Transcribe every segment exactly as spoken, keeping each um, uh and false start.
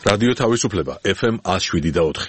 რადიო თავისუფლება ეფ ემ one oh seven და four.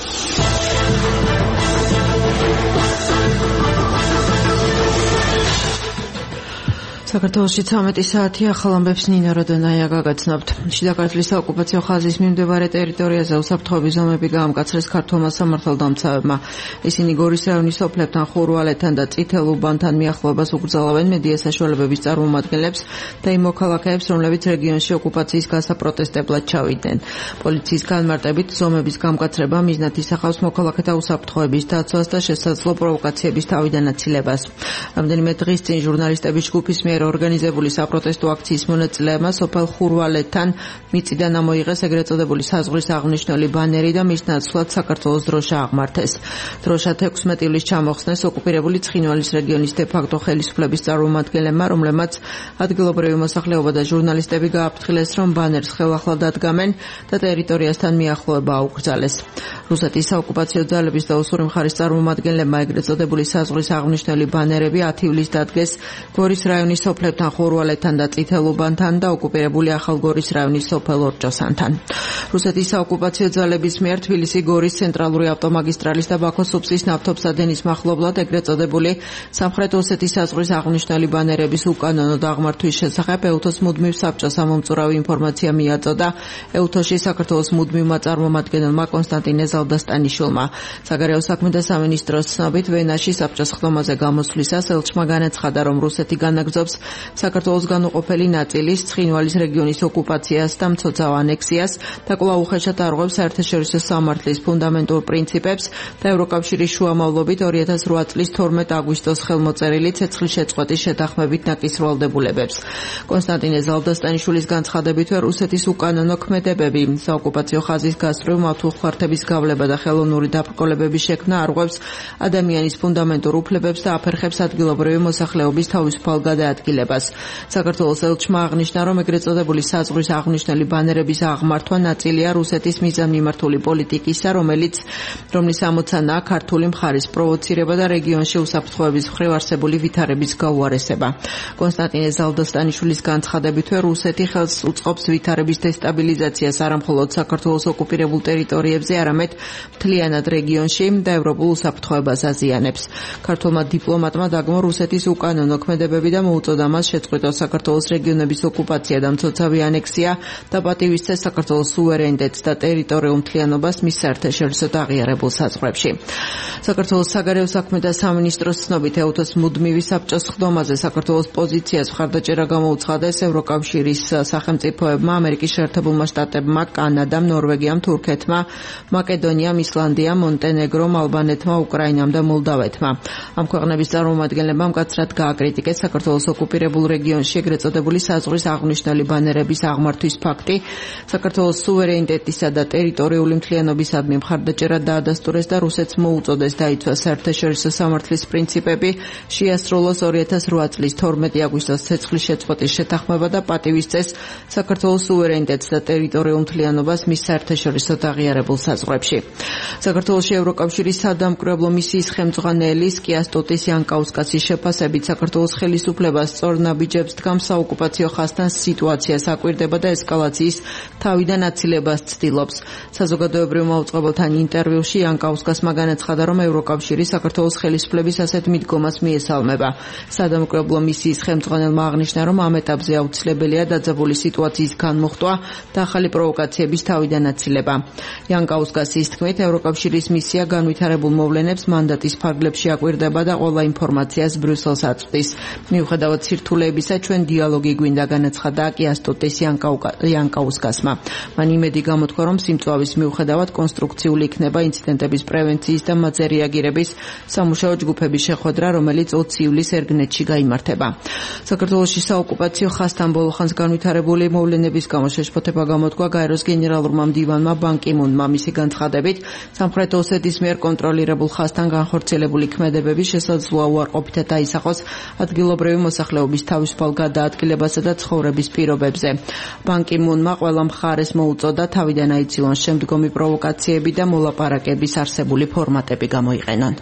საქართველოში ცამეტი საათი ახალ ამბებს ნინა როდონაია გაგაცნობთ. შიდა ქართლის საოკუპაციო ხაზის მიმდებარე ტერიტორიაზე უსაფრთხოების ზომები გაამკაცრეს ქართულმა სამართალდამცავებმა. ისინი გორის რაიონის სოფლებთან, ხურვალეთთან და წითელ უბანთან მიახლოებას უკრძალავენ მედია საშუალებების წარმომადგენლებს და იმ მოქალაქეებს, რომლებიც რეგიონში ოკუპაციის გასაპროტესტებლად ჩავიდნენ. პოლიციის განმარტებით ზომების გამკაცრება მიზნად ისახავს მოქალაქეთა უსაფრთხოების დაცვას და შესაძლო პროვოკაციების თავიდან აცილებას. რამდენიმე დღის წინ ჟურნალისტების ჯგუფის მიერ ორგანიზებული საპროტესტო აქციის მონაწილეებმა სოფელ ხურვალეთთან მიწიდან ამოიღეს ეგრეთ წოდებული საზღვრის აღნიშნული ბანერი და მის ნაცვლად საქართველოს დროშა აღმართეს. დროშა თექვსმეტი ივლისს ჩამოხსნეს ოკუპირებული ცხინვალის რეგიონის დე-ფაქტო ხელისუფლების წარმომადგენლებმა, რომლებმაც ადგილობრივი მოსახლეობა და ჟურნალისტები გააფრთხილეს, რომ ბანერს ხელახლა დადგამენ და ტერიტორიასთან მიახლოება აუკრძალეს. რუსეთის საოკუპაციო ძალების და უსური მხარის წარმომადგენლებმა ეგრეთ წოდებული საზღვრის აღნიშნული ბანერები ათი ივლისს დადგეს გორის რაიონის სოფლებთან, ხურვალეთთან და წითელ უბანთან და ოკუპირებული ახალგორის რაიონის სოფელ ორჭოსანთან. რუსეთის საოკუპაციო ძალების მიერ თბილისი გორის ცენტრალური ავტომაგისტრალის და ბაქოს სუფსის ნავთობსადენის მახლობლად ეგრეთ წოდებული სამხრეთ ოსეთის საზღვრის აღნიშნული ბანერების უკანონო დაღმართვის შესახებ ეუთოს მუდმივ საბჭოს ამომწურავი ინფორმაცია მიაწოდა ეუთოში საქართველოს მუდმივმა წარმომადგენელმა კონსტანტინე ზალდასტანიშვილმა. საგარეო საქმეთა სამინისტროს ცნობით ვენაში საბჭოს ხდომაზე გამოსვლისას ელჩმა განაცხადა, რომ რუსეთი განაგრძობს საქართველოს განუყოფელი ნაწილის ცხინვალის რეგიონის ოკუპაციას და მცოცავ ანექსიას და კვლავ უხეშად არღვევს საერთაშორისო სამართლის ფუნდამენტურ პრინციპებს და ევროკავშირის შუამავლობით ორი ათას რვა წლის თორმეტ აგვისტოს ხელმოწერილი ცეცხლის შეწყვეტის შეთანხმებით ნაკისრვალდებულებებს. კონსტანტინე ზალდასტანიშვილის განცხადებითვე რუსეთის უკანონო ქმედებები საოკუპაციო ხაზის გასწვრივ მართულხმართების გავლება და ხელოვნური დაბრკოლებების შექმნა არღვევს ადამიანის ფუნდამენტურ უფლებებს და აფერხებს ადგილობრივი მოსახლეობის თავისუფალ გადაადგილებას. საქართველოს ელჩმა აღნიშნა, რომ ეგრეთ წოდებული საზღვრის აღნიშნული ბანერების აღმართვა ნაწილია რუსეთის მიზანმიმართული პოლიტიკისა, რომელიც რომლის ამოცანაა ქართული მხარის პროვოცირება და რეგიონში უსაფრთხოების მხრივ არსებული ვითარების გაუარესება. კონსტანტინე ზალდასტანიშვილის განცხადებითვე რუსეთი ხელს უწყობს ვითარების დესტაბილიზაციას არამხოლოდ საქართველოს ოკუპირებულ ტერიტორიებზე, არამედ მთლიანად რეგიონში და ევროპულ უსაფრთხოებას აზიანებს. ქართულმა დიპლომატმა დაგმო რუსეთის უკანონო ქმედებები და მოუწოდა მას შეწყვიტოს საქართველოს რეგიონების ოკუპაცია და მცოცავი ანექსია და პატივისცეს საქართველოს სუვერენიტეტს და ტერიტორიულ მთლიანობას მის საერთაშორისო აღიარებულ საზღვრებში. საქართველოს საგარეო საქმეთა სამინისტროს ცნობით ეუთოს მუდმივი საბჭოს ხდომაზე საქართველოს პოზიციას მხარდაჭერა გამოუცხადეს ევროკავშირის სახელმწიფოებმა, ამერიკის შეერთებულმა შტატებმა, კანადამ, ნორვეგიამ, თურქეთმა, მაკედონიამ, ისლანდიამ, მონტენეგრომ, ალბანეთმა, უკრაინამ და მოლდავეთმა. ამ ქვეყნების წარმომადგენლებმა მკაცრად გააკრიტიკეს საქართველოს ოკუპირებულ რეგიონში ეგრეთ წოდებული საზღვრის აღნიშნული ბანერების აღმართვის ფაქტი, საქართველოს სუვერენიტეტისა და ტერიტორიული მთლიანობისადმი მხარდაჭერა დაადასტურეს და რუსეთს მოუწოდეს დაიცვას საერთაშორისო სამართლის პრინციპები, შეასრულოს ორი ათას რვა წლის თორმეტი აგვისტოს ცეცხლის შეწყვეტის შეთანხმება და პატივისცეს საქართველოს სუვერენიტეტს და ტერიტორიულ მთლიანობას მის საერთაშორისო აღიარებულ საზღვრებში. საქართველოში ევროკავშირის სადამკვირვებლო მისიის ხელმძღვანელი სკიასტოტის იანკაუსკასის შეფასებით საქართველოს ხელისუფლებას სწორ ნაბიჯებს დგამს საოკუპაციო ხაზთან სიტუაციას აკვირდება და ესკალაციის თავიდან აცილებას ცდილობს. საზოგადოებრივ მაუწყებელთან ინტერვიუში იანკაუსკასმა განაცხადა, რომ ევროკავშირი საქართველოს ხელისუფლების ასეთ მიდგომას მიესალმება. სადამკვირვებლო მისიის ხელმძღვანელმა აღნიშნა, რომ ამ ეტაპზე აუცილებელია დაძაბული სიტუაციის განმუხტვა და ახალი პროვოკაციების თავიდან აცილება. იანკაუსკასის თქმით, ევროკავშირის მისია განვითარებულ მოვლენებს მანდატის ფარგლებში აკვირდება და ყველა ინფორმაციას ბრიუსელს აწვდის. მიუხედავად სირთულეებისა, ჩვენ დიალოგი გვინდა, განაცხადა კიასტოტის იანკაუსკასმა. მან იმედი გამოთქვა, რომ სიმწვავის მიუხედავად კონსტრუქციული იქნება ინციდენტების პრევენციის და მათზე რეაგირების სამუშაო ჯგუფების შეხვედრა, რომელიც ოცი ივლისს ერგნეტში გაიმართება. საქართველოში საოკუპაციო ხაზთან ბოლოხანს განვითარებული მოვლენების გამო შეშფოთება გამოთქვა გაეროს გენერალურმა მდივანმა ბან კი მუნმა. მისი განცხადებით, სამხრეთ ოსეთის მიერ კონტროლირებულ ხაზთან განხორციელებული ქმედებები შესაძლოა უარყოფითად დაისახოს ადგილობრივი მოსახლეობის თავისუფალ გადაადგილებასა და ცხოვრების პირობებზე. ბან კი მუნმა ყველა მხარეს მოუწოდა თავიდან აიცილონ შემდგომი პროვოკაციები და მოლაპარაკების არსებული ფორმატები გამოიყენონ.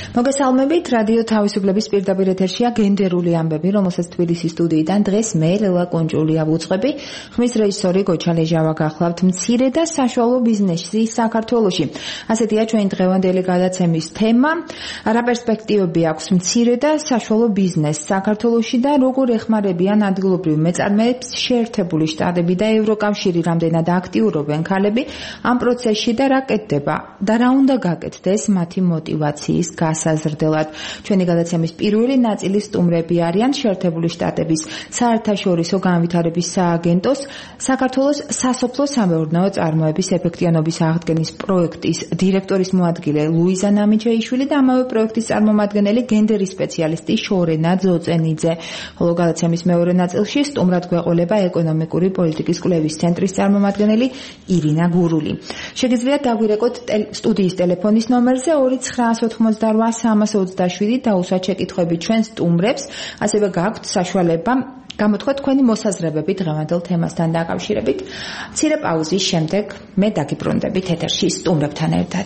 მოგესალმებით, რადიო თავისუფლების პირდაპირ ეთერშია გენდერული ამბები, რომელსაც თბილისის სტუდიიდან დღეს მე ლელა კონჭულია ვუძღვები. ხმის რეჟისორი გოჩა ლეჟავა გახლავთ. მცირე და საშუალო ბიზნესი საქართველოში. ასეთია ჩვენი დღევანდელი გადაცემის თემა. რა პერსპექტივები აქვს მცირე და საშუალო ბიზნესს საქართველოში და როგორ ეხმარებიან ადგილობრივ მეწარმეებს შეერთებული შტატები და ევროკავშირი, რამდენად აქტიურობენ ქალები ამ პროცესში და რა კეთდება და რა უნდა გაკეთდეს მათი мотиваციის გასაზრდელად. ჩვენი გადაცემის პირველი ნაწილის სტუმრები არიან შეერთებული შტატების საერთაშორისო განვითარების სააგენტოს საქართველოს სასოფლო-სამეურნეო წარმოების ეფექტიანობის აღდგენის პროექტის დირექტორის მოადგილე ლუიზა ნამიჩეიშვილი და ამავე პროექტის წარმომადგენელი გენდერის სპეციალისტი შორენა ძოწენიძე. ხოლო გადაცემის მეორე ნაწილში სტუმრად გვეყოლება ეკონომიკური პოლიტიკის კვლევის ცენტრის წარმომადგენელი ირინა გურული. შეგიძლიათ დაგვირეკოთ სტუდიის ტელეფონის ნომერზე ორი ცხრა ოთხმოცდარვა სამას ოცდაშვიდი და უსვათ შეკითხვები ჩვენ სტუმრებს, ასევე გაქვთ საშუალება გამოთქვათ თქვენი მოსაზრებები დღევანდელ თემასთან დაკავშირებით. მცირე პაუზის შემდეგ მე დაგიბრუნდებით ეთერში სტუმრებთან ერთად.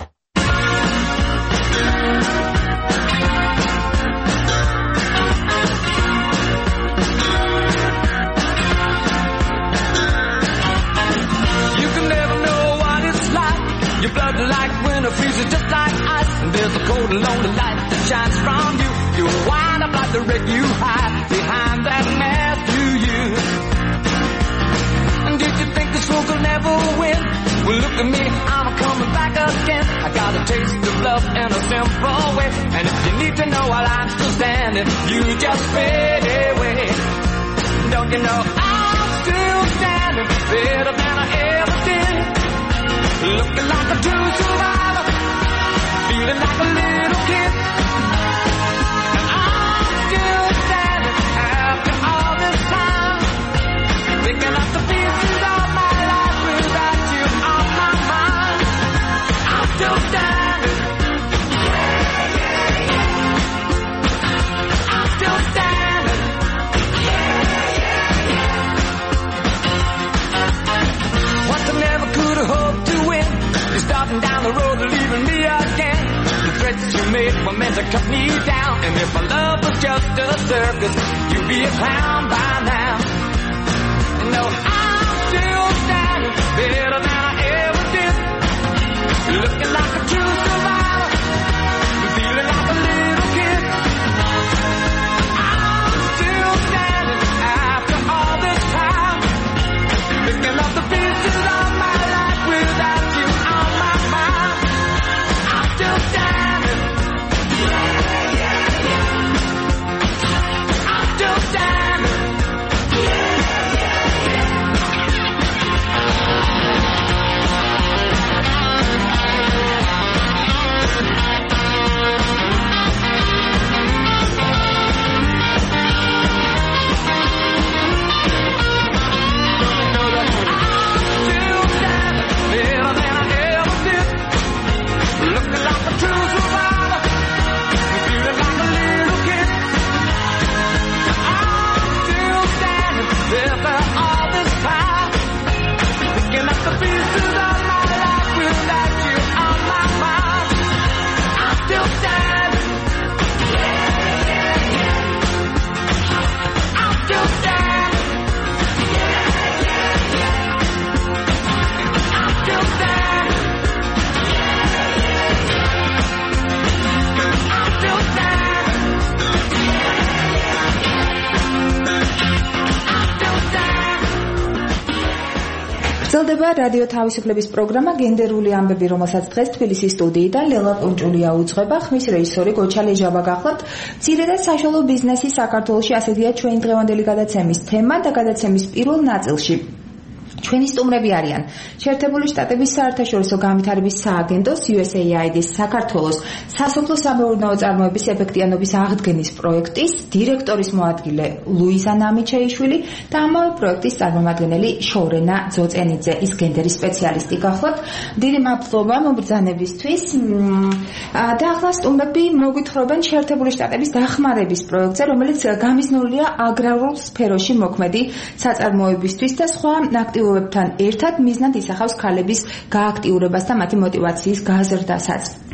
Your blood like winter freezes just like ice, and there's a cold and lonely light that shines from you. You wind up like the wreck you hide behind that mask you use. And did you think this world could never win? Well, look at me, I'm coming back again. I got a taste of love in a simple way, and if you need to know while I'm still standing, you just fade away. Don't you know I'm still standing better than I ever did? Looking like a true survivor, feeling like a little kid. And I'm still standing after all this time, picking up the pieces of my life without you on my mind. I'm still standing. Yeah, yeah, yeah. I'm still standing. Yeah, yeah, yeah. What I never could have hoped to win. You're starting down the road and leaving me again. The threats you made were meant to cut me down. And if my love was just a circus, you'd be a clown by now. And no, I'm still standing better than I ever did. Looking like a true survivor, feeling like a little kid. I'm still standing after all this time, picking up the pieces of my life without you on my mind. I'm still standing. Yeah, yeah, yeah. I'm still standing. Yeah, yeah, yeah. გრძელდება რადიო თავისუფლების პროგრამა გენდერული ამბები, რომელსაც დღეს თბილისის სტუდიიდან ლელა კონჭულია უძღვება. ხმის რეჟისორი გოჩა ლეჟავა გახლავთ. მცირე და საშუალო ბიზნესი საქართველოში, ასეთია ჩვენი დღევანდელი გადაცემის თემა და გადაცემის პირველ ნაწილში ჩვენი სტუმრები არიან შეერთებული შტატების საერთაშორისო განვითარების სააგენტოს იუ ეს ეი აი დის საქართველოს სასოფლო-სამეურნეო წარმოების ეფექტიანობის აღდგენის პროექტის დირექტორის მოადგილე ლუიზა ნამიჩეიშვილი და ამავე პროექტის წარმომადგენელი შორენა ძოწენიძე, ის გენდერის სპეციალისტი გახლავთ. დიდი მადლობა მომბრძანებისთვის. და ახლა სტუმრები მოგვითხრობენ შეერთებული შტატების დახმარების პროექტზე, რომელიც გამიზნულია აგრარულ სფეროში მოქმედი საწარმოებისთვის და სხვა აქტივობებთან ერთად მიზნად ისახავს ქალების გააქტიურებას და მათი мотиваციის გაზრდასაც.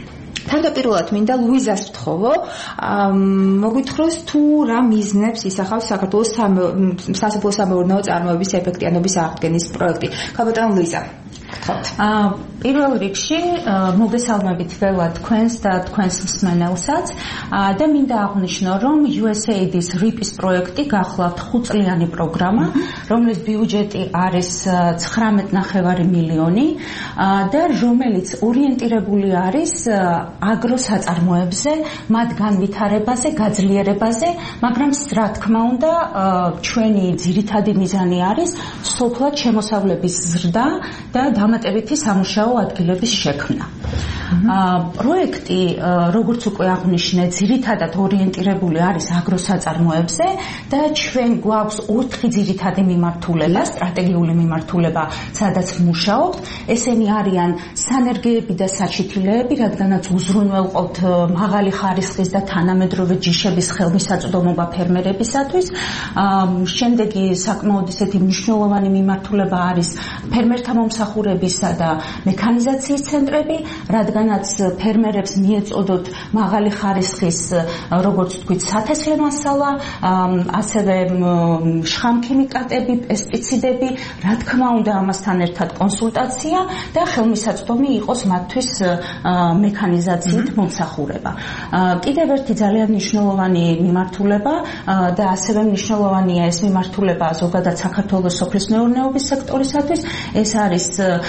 თავდაპირველად მინდა ლუიზას ვთხოვო, მოგვითხროს თუ რა მიზნებს ისახავს საქართველოს სასოფლო-სამეურნეო წარმოების ეფექტიანობის აღდგენის პროექტი. ქალბატონო ლუიზა. აა პირველ რიგში მოგესალმებით ყველა თქვენს და თქვენს მსმენელსაც და მინდა აღვნიშნო, რომ U S A I D-ის რიპის პროექტი გახლავთ ხუთწლიანი პროგრამა, რომლის ბიუჯეტი არის ცხრამეტ ნახევარი მილიონი და რომელიც ორიენტირებული არის აგროსაწარმოებზე, მათ განვითარებაზე, გაძლიერებაზე, მაგრამ რა თქმა უნდა, ჩვენი ძირითადი მიზანი არის სოფლად შემოსავლების ზრდა და დამატებითი სამუშაო ადგილების შექმნა. პროექტი, როგორც უკვე აღვნიშნე, ძირითადად ორიენტირებული არის აგროსაწარმოებზე და ჩვენ გვაქვს ოთხი ძირითადი მიმართულება, სტრატეგიული მიმართულება, სადაც ვმუშაობთ. ესენი არიან სანერგეები და საჩითილეები, რადგანაც უზრუნველყოფთ მაღალი ხარისხის და თანამედროვე ჯიშების ხელმისაწვდომობა ფერმერებისათვის. შემდეგი საკმაოდ ისეთი მნიშვნელოვანი მიმართულება არის ფერმერთა მომსახურებისა და მექანიზაციის ცენტრები, რადგანაც ფერმერებს მიეწოდოთ მაღალი ხარისხის, როგორც ვთქვით, სათესლე მასალა, ასევე შხამქიმიკატები, პესტიციდები, რა თქმა უნდა, ამასთან ერთად კონსულტაცია და ხელმისაწვდომი იყოს მათთვის მექანიზაციით მომსახურება. კიდევ ერთი ძალიან მნიშვნელოვანი მიმართულება და ასევე მნიშვნელოვანია ეს მიმართულება ზოგადად საქართველოს სოფლის მეურნეობის სექტორისათვის, ეს არის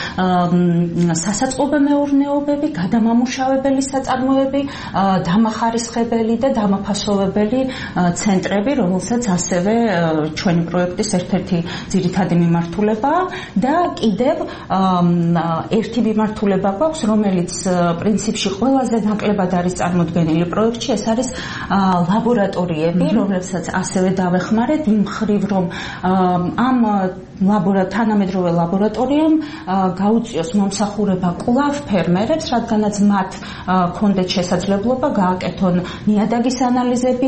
სასაწყობე მეურნეობები, გადამამუშავებელი საწარმოები, დამახარისხებელი და დამაფასოვებელი ცენტრები, რომელსაც ასევე ჩვენი პროექტის ერთ-ერთი ძირითადი მიმართულებაა და კიდევ ერთი მიმართულება გვაქვს, რომელიც პრინციპში ყველაზე ნაკლებად არის წარმოდგენილი პროექტში, ეს არის ლაბორატორიები, რომლებსაც ასევე დავეხმარეთ იმ მხრივ, რომ ამ თანამედროვე ლაბორატორიამ გაუწიოს მომსახურება კვლავ ფერმერებს, რადგანაც მათ ჰქონდეთ შესაძლებლობა გააკეთონ ნიადაგის ანალიზები,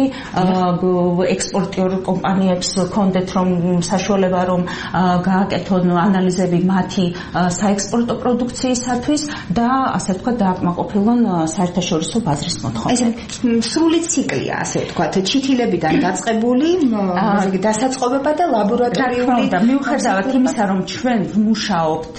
ექსპორტიორ კომპანიებს ჰქონდეთ რომ საშუალება რომ გააკეთონ ანალიზები მათი საექსპორტო პროდუქციისათვის და ასე ვთქვათ დააკმაყოფილონ საერთაშორისო ბაზრის მოთხოვნებს. ეს სრული ციკლია, ასე ვთქვათ, ჩითილებიდან დაწყებული, დასაწყობება და ლაბორატორიული მიუხედავად იმისა, რომ ჩვენ ვმუშაობთ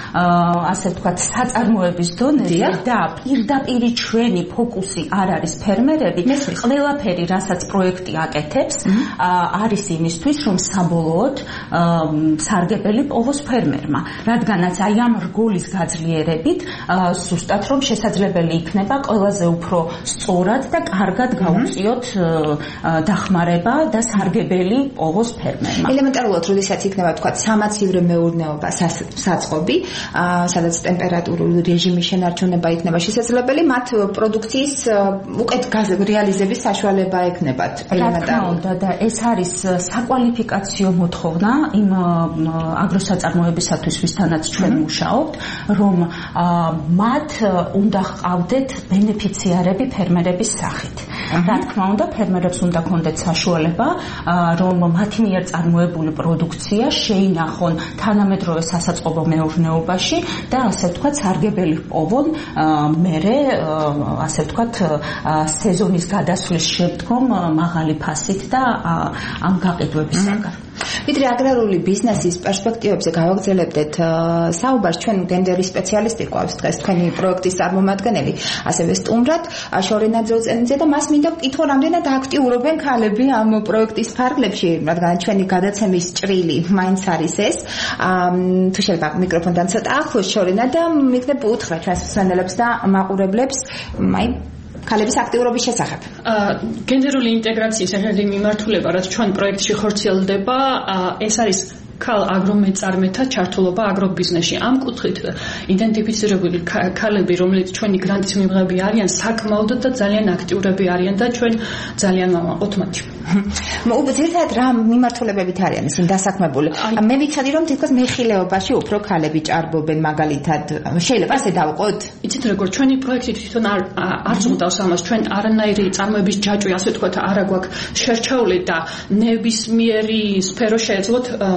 ასე ვთქვათ საწარმოების დონეზე და პირდაპირ ჩვენი ფოკუსი არ არის ფერმერები, ყველაფერი, რასაც პროექტი აკეთებს, არის იმისთვის, რომ საბოლოოდ სარგებელი პოვოს ფერმერმა, რადგანაც აი ამ რგოლის გაძლიერებით ზუსტად რომ შესაძლებელი იქნება ყველაზე უფრო სწორად და კარგად გაუწიოთ დახმარება და სარგებელი პოვოს ფერმერმა. ელემენტარულად, როდესაც იქნება თქვა სამაცივრო მეურნეობა საწყობი, სადაც ტემპერატურული რეჟიმის შენარჩუნება იქნება შესაძლებელი, მათ პროდუქციის უკეთ რეალიზების საშუალება ექნებათ ელემენტარულად. და ეს არის საკვალიფიკაციო მოთხოვნა იმ აგროსაწარმოებისათვის, ვისთანაც ჩვენ ვმუშაობთ, რომ მათ უნდა ჰყავდეთ ბენეფიციარები ფერმერების სახით. რა თქმა უნდა, ფერმერებს უნდა ჰქონდეთ საშუალება, რომ მათი მიერ წარმოებული პროდუქცია შეინახონ თანამედროვე სასაწყობო მეურნეობაში და ასე ვთქვათ სარგებელი პოვონ მერე ასე ვთქვათ სეზონის გადასვლის შემდგომ მაღალი ფასით და ამ გაყიდვებისაგან. ვიდრე აგრარული ბიზნესის პერსპექტივებზე გავაგრძელებდეთ საუბარს, ჩვენ გენდერის სპეციალისტი გვყავს დღეს თქვენი პროექტის წარმომადგენელი, ასევე სტუმრად შორენა ძელწენიძე და მას მინდა ვკითხო, რამდენად აქტიურობენ ქალები ამ პროექტის ფარგლებში, რადგან ჩვენი გადაცემის ჭრილი მაინც არის ეს. თუ შეიძლება მიკროფონთან ცოტა ახლოს შორენა და მიგდებ უთხრა ჩვენს მსმენელებს და მაყურებლებს, აი ქალების აქტიურობის შესახებ. გენდერული ინტეგრაციის ერთ-ერთი მიმართულება, რაც ჩვენ პროექტში ხორციელდება, ეს არის ქალ აგრომეწარმეთა ჩართულობა აგრობიზნესში. ამ კუთხით იდენტიფიცირებული ქალები, რომლებიც ჩვენი გრანტის მიღები არიან, საკმაოდ და ძალიან აქტიურები არიან და ჩვენ ძალიან ვამაყობთ მათ. უბრალოდ რა მიმართულებებით არიან ისინი დასაქმებული? მე ვიცოდი რომ თითქოს მეხილეობაში უფრო ქალები ჭარბობენ მაგალითად. შეიძლება ასე დავყოთ? იცით როგორ ჩვენი პროექტი თვითონ არ არ ზღუდავს ამას. ჩვენ არანაირი წარმოების ჯაჭვი, ასე ვთქვათ, არა გვაქვს შერჩეული და ნებისმიერი სფერო შეეძლოთ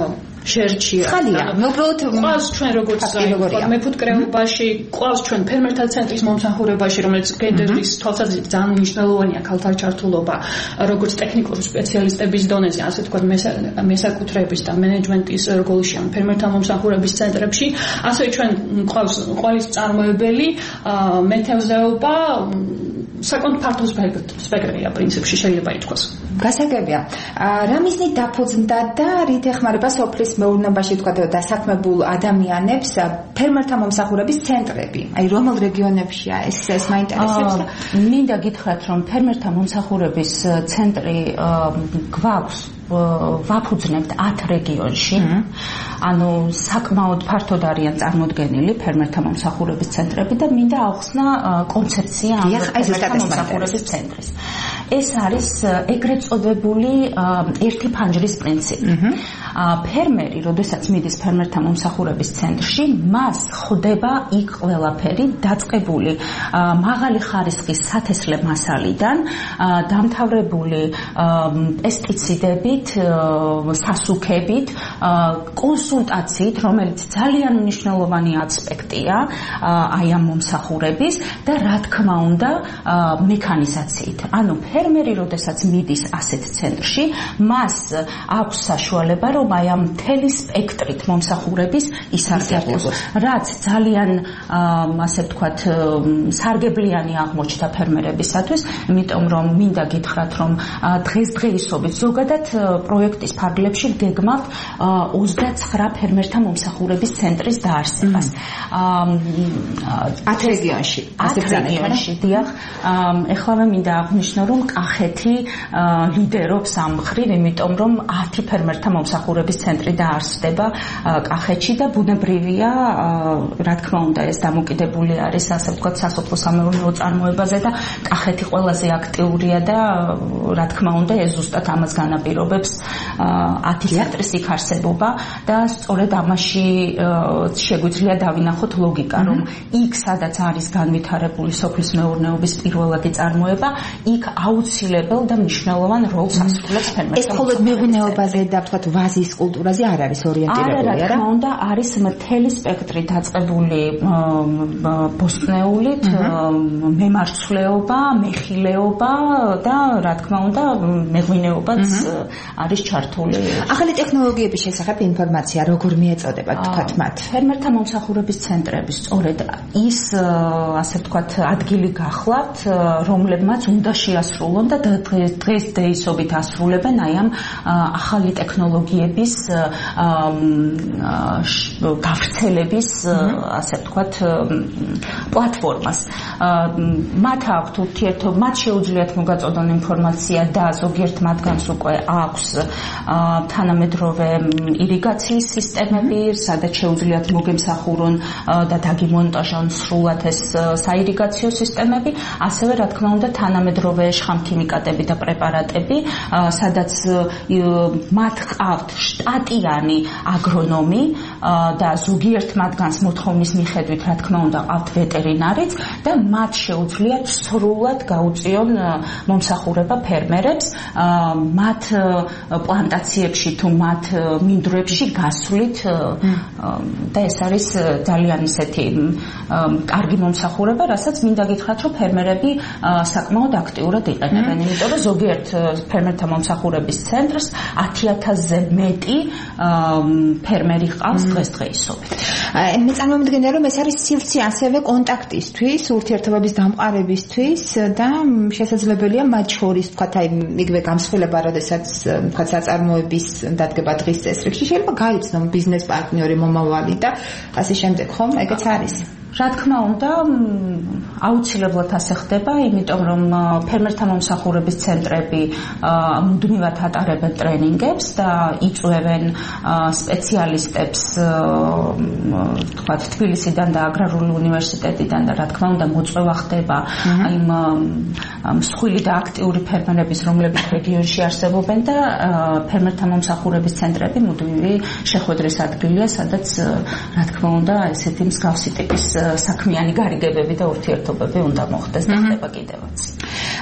შერჩია. ხალია, მე უბრალოდ ყავს ჩვენ როგორც მეფუტკრეობაში, ყავს ჩვენ ფერმერთა ცენტრის მომსახურებაში, რომელიც გენდერის თვალსაზრისით ძალიან მნიშვნელოვანია ქალთა ჩართულობა, როგორც ტექნიკური სპეციალისტების დონეზე, ასე ვთქვათ, მესაკუთრეების და მენეჯმენტის რგოლში, ან ფერმერთა მომსახურების ცენტრებში, ასევე ჩვენ ყავს ყველის წარმოებელი, მეთევზეობა, საკმაოდ ფართო სპექტრია პრინციპში შეიძლება ითქვას. გასაგებია. რა მიზნით დაფუძნდა და რით ეხმარება სოფლის მეურნეობაში თქვა დასაქმებულ ადამიანებს ფერმერთა მომსახურების ცენტრები? აი რომელ რეგიონებშია ეს ეს მაინტერესებს? მინდა გითხრათ, რომ ფერმერთა მომსახურების ცენტრი გვაქვს ვაფუძნებთ ათ რეგიონში. ანუ საკმაოდ ფართოდ არიან წარმოდგენილი ფერმერთა მომსახურების ცენტრები და მინდა ავხსნა კონცეფცია ფერმერთა მომსახურების ცენტრის. ეს არის ეგრეთ წოდებული ერთი ფანჯრის პრინციპი. ფერმერი, როდესაც მიდის ფერმერთა მომსახურების ცენტრში, მას ხვდება იქ ყველაფერი დაწყებული მაღალი ხარისხის სათესლე მასალიდან, დამთავრებული პესტიციდებით, სასუქებით, კონსულტაციით, რომელიც ძალიან მნიშვნელოვანი ასპექტია აი ამ მომსახურების და რა თქმა უნდა მექანიზაციით. ანუ ფერმერი, როდესაც მიდის ასეთ ცენტრში, მას აქვს საშუალება, რომ აი ამ მთელი სპექტრით მომსახურების ისარგებლოს, რაც ძალიან ასე ვთქვათ სარგებლიანი აღმოჩნდა ფერმერებისათვის, იმიტომ რომ მინდა გითხრათ, რომ დღესდღეობით ზოგადად პროექტის ფარგლებში გეგმავთ ოცდაცხრა ფერმერთა მომსახურების ცენტრის დაარსებას. ათ რეგიონში, ათ რეგიონში, დიახ. ეხლა მინდა აღნიშნო, რომ კახეთი ლიდერობს ამ მხრივ, იმიტომ რომ ათი ფერმერთა მომსახურების ცენტრი დაარსდება კახეთში და ბუნებრივია, რა თქმა უნდა, ეს დამოკიდებული არის, ასე ვთქვათ, სასოფლო-სამეურნეო წარმოებაზე და კახეთი ყველაზე აქტიურია და რა თქმა უნდა, ეს ზუსტად ამას განაპირობებს ათი ცენტრის იქ არსებობა და სწორედ ამაში შეგვიძლია დავინახოთ ლოგიკა, რომ იქ, სადაც არის განვითარებული სოფლის მეურნეობის პირველადი წარმოება, იქ აუცილებელ და მნიშვნელოვან როლს ასრულებს ფერმერთა. ეს მხოლოდ მეღვინეობაზე და ვთქვათ ვაზის კულტურაზე არ არის ორიენტირებული, არა? რა თქმა უნდა, არის მთელი სპექტრი დაწყებული ბოსტნეულით, მემარცვლეობა, მეხილეობა და რა თქმა უნდა, მეღვინეობაც არის ჩართული. ახალი ტექნოლოგიების შესახებ ინფორმაცია როგორ მიეწოდება თქვათ მათ? ფერმერთა მომსახურების ცენტრები სწორედ ის ასე ვთქვათ ადგილი გახლავთ, რომლებმაც უნდა შეასრულონ და დღეს დღეისობით ასრულებენ აი ამ ახალი ტექნოლოგიების გავრცელების ასე ვთქვათ პლატფორმას. მათ აქვთ ურთიერთობა, მათ შეუძლიათ მოგაწოდონ ინფორმაცია და ზოგიერთ მათგანს უკვე აქვს თანამედროვე ირიგაციის სისტემები, სადაც შეუძლიათ მოგემსახურონ და დაგიმონტაჟონ სრულად ეს საირიგაციო სისტემები, ასევე რა თქმა უნდა თანამედროვე შხამქიმიკატები და პრეპარატები, სადაც მათ ყავთ შტატიანი აგრონომი და ზოგიერთ მათგანს მოთხოვნის მიხედვით რა თქმა უნდა ყავთ ვეტერინარიც და მათ შეუძლიათ სრულად გაუწიონ მომსახურება ფერმერებს მათ პლანტაციებში თუ მათ მინდვრებში გასვლით და ეს არის ძალიან ისეთი კარგი მომსახურება, რასაც მინდა გითხრათ, რომ ფერმერები საკმაოდ აქტიურად იყენებენ, იმიტომ რომ ზოგიერთ ფერმერთა მომსახურების ცენტრს ათი ათასზე მეტი ფერმერი ჰყავს დღესდღეობით. მე წარმოვიდგენია, რომ ეს არის სივრცე ასევე კონტაქტისთვის, ურთიერთობების დამყარებისთვის და შესაძლებელია მათ შორის, თქვათ, აი იგივე გამსხვილება, როდესაც თქვათ საწარმოების დადგება დღის წესრიგში, შეიძლება გაიცნონ ბიზნეს პარტნიორი, მომავალი და ასე შემდეგ, ხომ? ეგეც არის. რა თქმა უნდა, აუცილებლად ასე ხდება, იმიტომ რომ ფერმერთა მომსახურების ცენტრები მუდმივად ატარებენ ტრენინგებს და იწვევენ სპეციალისტებს, თქვათ, თბილისიდან და აგრარული უნივერსიტეტიდან და რა თქმა უნდა, მოწვევა ხდება იმ მსხვილი და აქტიური ფერმერების, რომლებიც რეგიონში არსებობენ და ფერმერთა მომსახურების ცენტრები მუდმივი შეხვედრის ადგილია, სადაც რა თქმა უნდა, ესეთი მსგავსი ტიპის საქმიანი გარიგებები და ურთიერთობები უნდა მოხდეს და ხდება კიდევაც.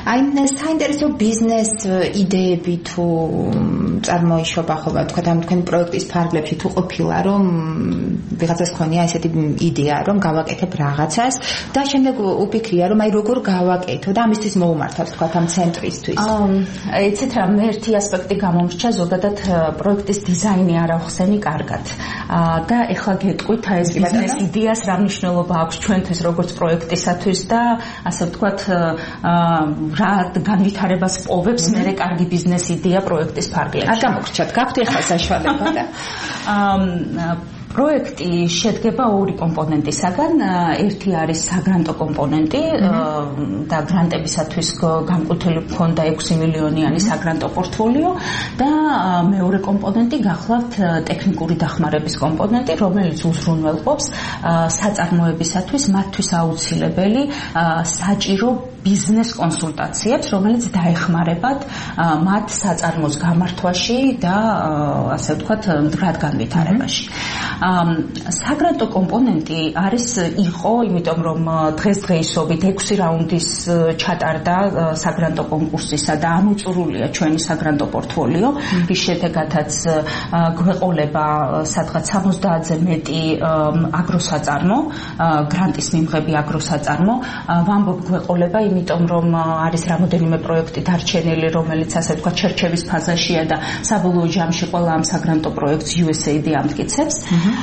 აი საინტერესო ბიზნეს იდეები თუ წარმოიშობა ხოლმე თქვა ამ თქვენი პროექტის ფარგლებში თუ ყოფილა რომ ვიღაცას ქონია ესეთი იდეა რომ გავაკეთებ რაღაცას და შემდეგ უფიქრია რომ აი როგორ გავაკეთო და ამისთვის მოუმართავს თქვა ამ ცენტრისთვის. აა იცით რა მე ერთი ასპექტი გამომრჩა ზოგადად პროექტის დიზაინი არ ახსენი კარგად. აა და ეხლა გეტყვით აი ეს ბიზნეს იდეას რა მნიშვნელობა აქვს ჩვენთვის როგორც პროექტისათვის და ასე ვთქვათ რა განვითარებას პოვებს მე კარგი ბიზნეს იდეა პროექტის ფარგლებში. არ გამოგრჩათ, გაქვთ ეხლა საშუალება და აა პროექტი შედგება ორი კომპონენტისაგან. ერთი არის საგრანტო კომპონენტი და გრანტებისათვის განკუთვნილი მქონდა ექვსი მილიონიანი საგრანტო პორტფოლიო და მეორე კომპონენტი გახლავთ ტექნიკური დახმარების კომპონენტი, რომელიც უზრუნველყოფს საწარმოებისათვის მათთვის აუცილებელი საჭირო ბიზნეს კონსულტაციებს, რომელიც დაეხმარებათ მათ საწარმოს გამართვაში და ასე ვთქვათ მდგრად განვითარებაში. საგრანტო კომპონენტი არის იყო, იმიტომ რომ დღესდღეობით ექვსი რაუნდის ჩატარდა საგრანტო კონკურსისა და ამოწურულია ჩვენი საგრანტო პორტფოლიო. ის შედეგადაც გვეყოლება სადღაც სამოცდაათზე მეტი აგროსაწარმო, გრანტის მიმღები აგროსაწარმო. ვამბობ გვეყოლება, იმიტომ რომ არის რამოდენიმე პროექტი დარჩენილი, რომელიც ასე ვთქვათ შერჩევის ფაზაშია და საბოლოო ჯამში ყველა ამ საგრანტო პროექტს U S A I D ამტკიცებს.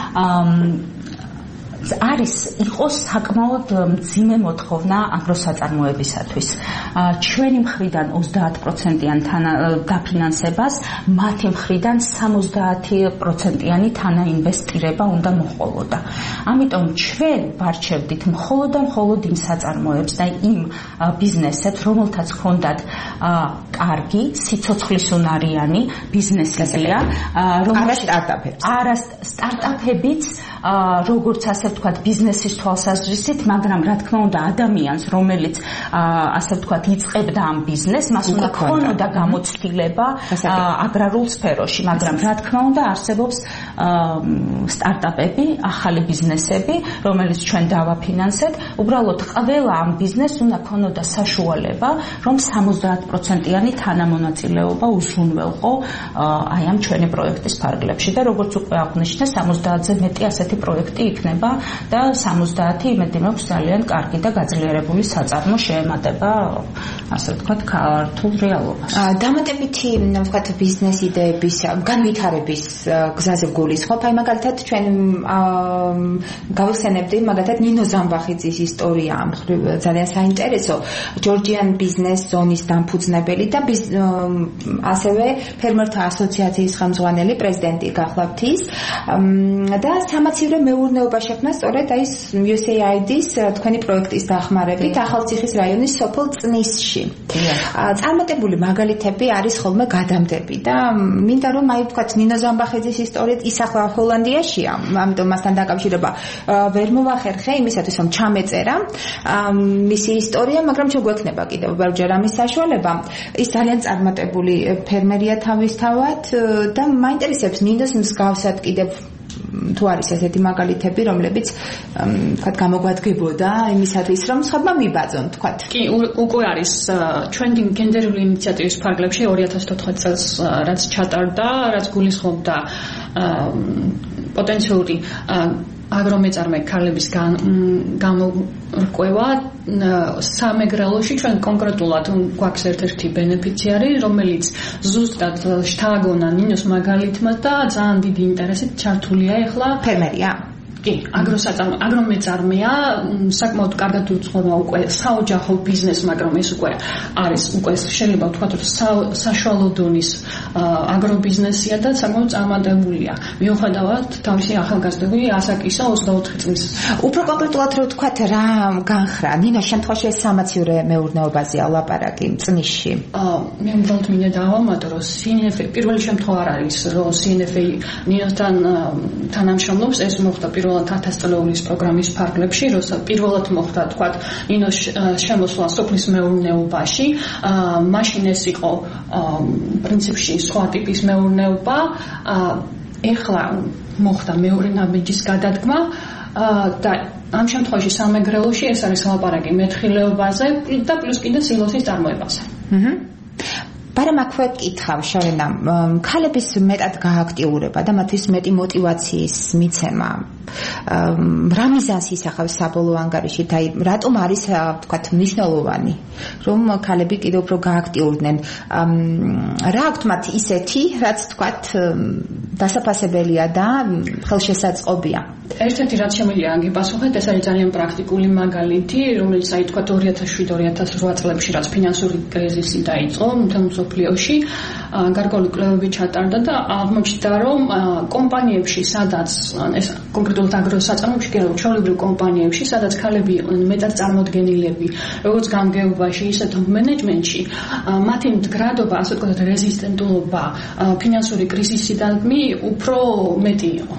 არის იყოს საკმაოდ მძიმე მოთხოვნა აგროსაწარმოებისათვის. ჩვენი მხრიდან ოცდაათ პროცენტიან დაფინანსებას, მათი მხრიდან სამოცდაათი პროცენტიანი თანაინვესტირება უნდა მოჰყოლოდა. ამიტომ ჩვენ ვარჩევდით მხოლოდ და მხოლოდ იმ საწარმოებს და იმ ბიზნესებს, რომელთაც ჰქონდათ კარგი, სიცოცხლისუნარიანი ბიზნესია, არა სტარტაპებს. არა სტარტაპებიც, როგორც ასე ვთქვათ ბიზნესის თვალსაზრისით, მაგრამ რა თქმა უნდა ადამიანს, რომელიც ასე ვთქვათ იწყებდა ამ ბიზნესს, მას უნდა ქონოდა გამოცდილება აგრარულ სფეროში, მაგრამ რა თქმა უნდა არსებობს სტარტაპები, ახალი ბიზნესები, რომელიც ჩვენ დავაფინანსეთ. უბრალოდ ყველა ამ ბიზნესს უნდა ქონოდა საშუალება, რომ სამოცდაათ პროცენტიანი თანამონაწილეობა უზრუნველყო აი ამ ჩვენი პროექტის ფარგლებში და როგორც უკვე აღნიშნე, სამოცდაათზე მეტი ასეთი პროექტი იქნება და სამოცდაათი იმედი მაქვს ძალიან კარგი და გაძლიერებული საწარმო შეემატება ასე ვთქვათ ქართულ რეალობას. დამატებითი ვთქვათ ბიზნეს იდეების განვითარების გზაზე გულისხმობ. აი მაგალითად ჩვენ გავხსენებდი მაგალითად ნინო ზამბახიძის ისტორია ამ ხრივ ძალიან საინტერესო ჯორჯიან ბიზნეს ზონის დამფუძნებელი და ასევე ფერმერთა ასოციაციის ხელმძღვანელი პრეზიდენტი გახლავთ ის და სამაცივრო მეურნეობა შექმნა სწორედ აი U S A I D-ის თქვენი პროექტის დახმარებით ახალციხის რაიონის სოფელ წნისში. წარმატებული მაგალითები არის ხოლმე გადამდები და მინდა რომ აი ვთქვათ ნინო ზამბახიძის ისტორია ის ახლა ჰოლანდიაშია, ამიტომ მასთან დაკავშირება ვერ მოვახერხე იმისათვის რომ ჩამეწერა მისი ისტორია, მაგრამ შეგვექნება კიდევ ბევრჯერ ამის საშუალება. ის ძალიან წარმატებული ფერმერია თავისთავად და მაინტერესებს ნინოს მსგავსად კიდევ თუ არის ესეთი მაგალითები, რომლებიც თქვათ გამოგვადგებოდა იმისათვის, რომ სხვაებმა მიბაძონ, თქვათ. კი, უკვე არის ჩვენი გენდერული ინიციატივის ფარგლებში ორი ათას თოთხმეტ წელს რაც ჩატარდა, რაც გულისხმობდა პოტენციური აგრომეწარმე ქალების გამორკვევა სამეგრელოში. ჩვენ კონკრეტულად გვაქვს ერთ-ერთი ბენეფიციარი, რომელიც ზუსტად შთააგონა ნინოს მაგალითმა და ძალიან დიდი ინტერესით ჩართულია ეხლა ფერმერია. კი, აგროსაწარმო, აგრომეწარმეა, საკმაოდ კარგად უძღვება უკვე საოჯახო ბიზნესს, მაგრამ ეს უკვე არის უკვე შეიძლება ვთქვათ, რომ საშუალო დონის აგრობიზნესია და საკმაოდ წარმატებულია. მიუხედავად თავისი ახალგაზრდული ასაკისა ოცდაოთხი წლის. უფრო კონკრეტულად რო ვთქვათ, რა განხრა? ნინოს შემთხვევაში ეს სამაცივრო მეურნეობაზეა ლაპარაკი წნისში. მე უბრალოდ მინდა დავამატო, რომ C N F პირველი შემთხვევა არ არის, რომ C N F ნინოსთან თანამშრომლობს, ეს მოხდა პირველ ათასწლეულის პროგრამის ფარგლებში, როცა პირველად მოხდა თქვათ ნინოს შემოსვლა სოფლის მეურნეობაში, მაშინ ეს იყო პრინციპში სხვა ტიპის მეურნეობა ეხლა მოხდა მეორე ნაბიჯის გადადგმა და ამ შემთხვევაში სამეგრელოში ეს არის ლაპარაკი მეთხილეობაზე და პლუს კიდე სილოსის წარმოებაზე. აჰა. Bara მაქვე კითხავ შორენა ქალების მეტად გააქტიურება და მათთვის მეტი მოტივაციის მიცემა რა მიზანს ისახავს საბოლოო ანგარიში და რატომ არის თქვათ მნიშვნელოვანი რომ ქალები კიდევ უფრო გააქტიურდნენ რა აქვთ მათ ისეთი რაც თქვათ დასაფასებელია და ხელშესაწყობია ერთ-ერთი რაც შემიძლია აგიპასუხეთ ეს არის ძალიან პრაქტიკული მაგალითი რომელიც აი თქვათ ორი ათას შვიდ ორი ათას ოთხ წლებში რაც ფინანსური კრიზისი დაიწყო მთელ მსოფლიოში გარკვეული კვლევები ჩატარდა და აღმოჩნდა რომ კომპანიებში სადაც ეს კონკრეტულად აგროსაწარმოებში კი არა ჩვეულებრივ კომპანიებში სადაც ქალები იყვნენ მეტად წარმოდგენილები როგორც გამგეობაში ისე თუ მენეჯმენტში მათი მდგრადობა ასე ვთქვათ რეზისტენტულობა ფინანსური კრიზისიდან უფრო მეტი იყო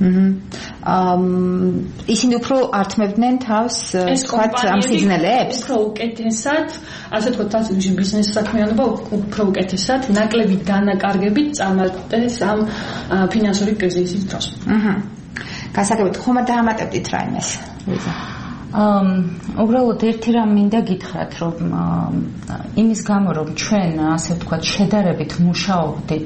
აჰა ისინი უფრო ართმევდნენ თავს თქვათ ამ სიგნალებს უფრო უკეთესად ასე ვთქვათ ბიზნეს საქმიანობა უფრო უკეთესად ნაკლები დანაკარგებით წარმატეს ამ ფინანსური კრიზისის დროს აჰა გასაგებად ხომ არ დაამატებდით რაიმეს ლუიზა Um, უბრალოდ ერთი რამ მინდა გითხრათ, რომ იმის გამო რომ ჩვენ ასე ვთქვათ შედარებით მუშაობდით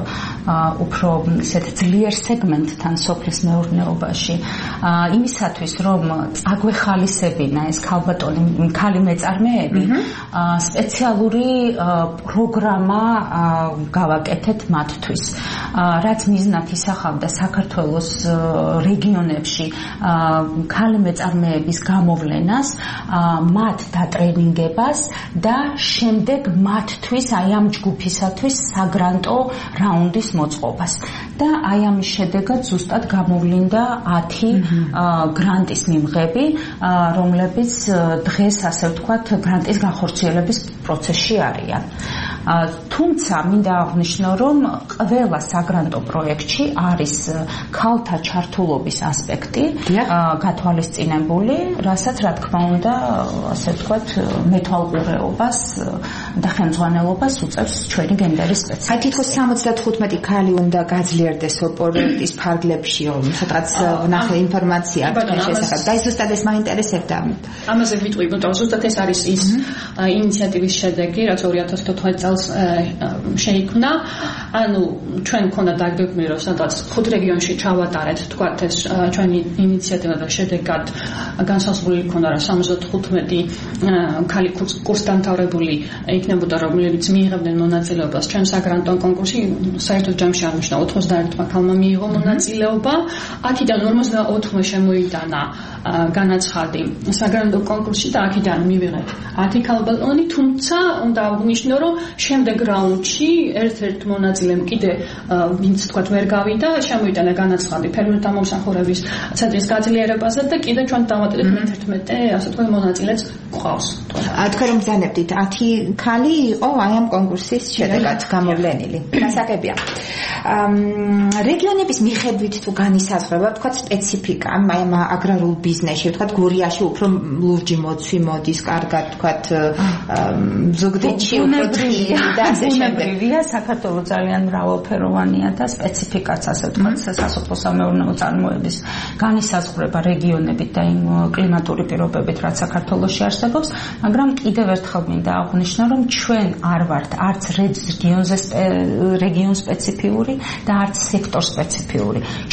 უფრო ისეთ ძლიერ სეგმენტთან სოფლის მეურნეობაში, იმისათვის რომ წაგვეხალისებინა ეს ქალბატონი ქალი მეწარმეები, სპეციალური პროგრამა გავაკეთეთ მათთვის, რაც მიზნად ისახავდა საქართველოს რეგიონებში ქალი მეწარმეების გამოვლენას, მათ დატრენინგებას და შემდეგ მათთვის აი ამ ჯგუფისათვის საგრანტო რაუნდის მოწყობას. და აი ამის შედეგად ზუსტად გამოვლინდა ათი გრანტის მიმღები, რომლებიც დღეს ასე ვთქვათ გრანტის განხორციელების პროცესში არიან. თუმცა მინდა აღვნიშნო, რომ ყველა საგრანტო პროექტში არის ქალთა ჩართულობის ასპექტი გათვალისწინებული, რასაც რა თქმა უნდა, ასე ვთქვათ, მეთვალყურეობას და ხელმძღვანელობას უწევს ჩვენი გენდერის სპეციფიკა. აი თითქოს სამოცდათხუთმეტი ქალი უნდა გაძლიერდეს პროექტის ფარგლებში, სადღაც ვნახე ინფორმაცია თქვენ შესახებ. და ზუსტად ეს მაინტერესებდა. ამაზე ვიტყვი, იმიტომ ზუსტად ეს არის ის ინიციატივის შედეგი, რაც ორი ათას თოთხმეტ წელს შეიქმნა. ანუ ჩვენ მქონდა დაგეგმილი, რომ სადაც ხუთ რეგიონში ჩავატარეთ, თქვათ ეს ჩვენი ინიციატივა და შედეგად განსაზღვრული იქნა, რომ სამოცდათხუთმეტი ქალი კურსდამთავრებული იქნებოდა, რომლებიც მიიღებდნენ მონაწილეობას ჩვენ საგრანტო კონკურსში, საერთოდ ჯამში აღნიშნა ოცდაერთმა ქალმა მიიღო მონაწილეობა, აქედან ორმოცდაოთხმა შემოიტანა განაცხადი საგრანტო კონკურსში და აქედან მივიღეთ ათი ქალბატონი, თუმცა უნდა აღვნიშნო, რომ შემდეგ რაუნდში ერთ-ერთ მონაწილემ კიდე ვინც თქვათ ვერ გავიდა, შემოიტანა განაცხადი ფერმერთა მომსახურების ცენტრის გაძლიერებაზე და კიდე ჩვენ დავატოვეთ მეთერთმეტე ასე თქვათ მონაწილეც გვყავს. თქვენ რომ ბრძანებდით ათი ქალი იყო აი ამ კონკურსის შედეგად გამოვლენილი. გასაგებია. რეგიონების მიხედვით თუ განისაზღვრება, თქვათ სპეციფიკა, აი ამ აგრარულ ბიზნესში, თქვათ გურიაში უფრო ლურჯი მოცვი მოდის, კარგად თქვათ ზუგდიდში უფრო თხილი და ასე შემდეგ. ბუნებრივია, საქართველოს ძალიან მრავალფეროვანია და სპეციფიკაც ასე ვთქვათ, სასოფლო-სამეურნეო წარმოების განისაზღვრება რეგიონებით და იმ კლიმატური პირობებით, რაც საქართველოში არსებობს, მაგრამ კიდევ ერთხელ მინდა აღვნიშნო, რომ ჩვენ არ ვართ არც რეგიონზე რეგიონ სპეციფიური და არც სექტორ სპეციფიური.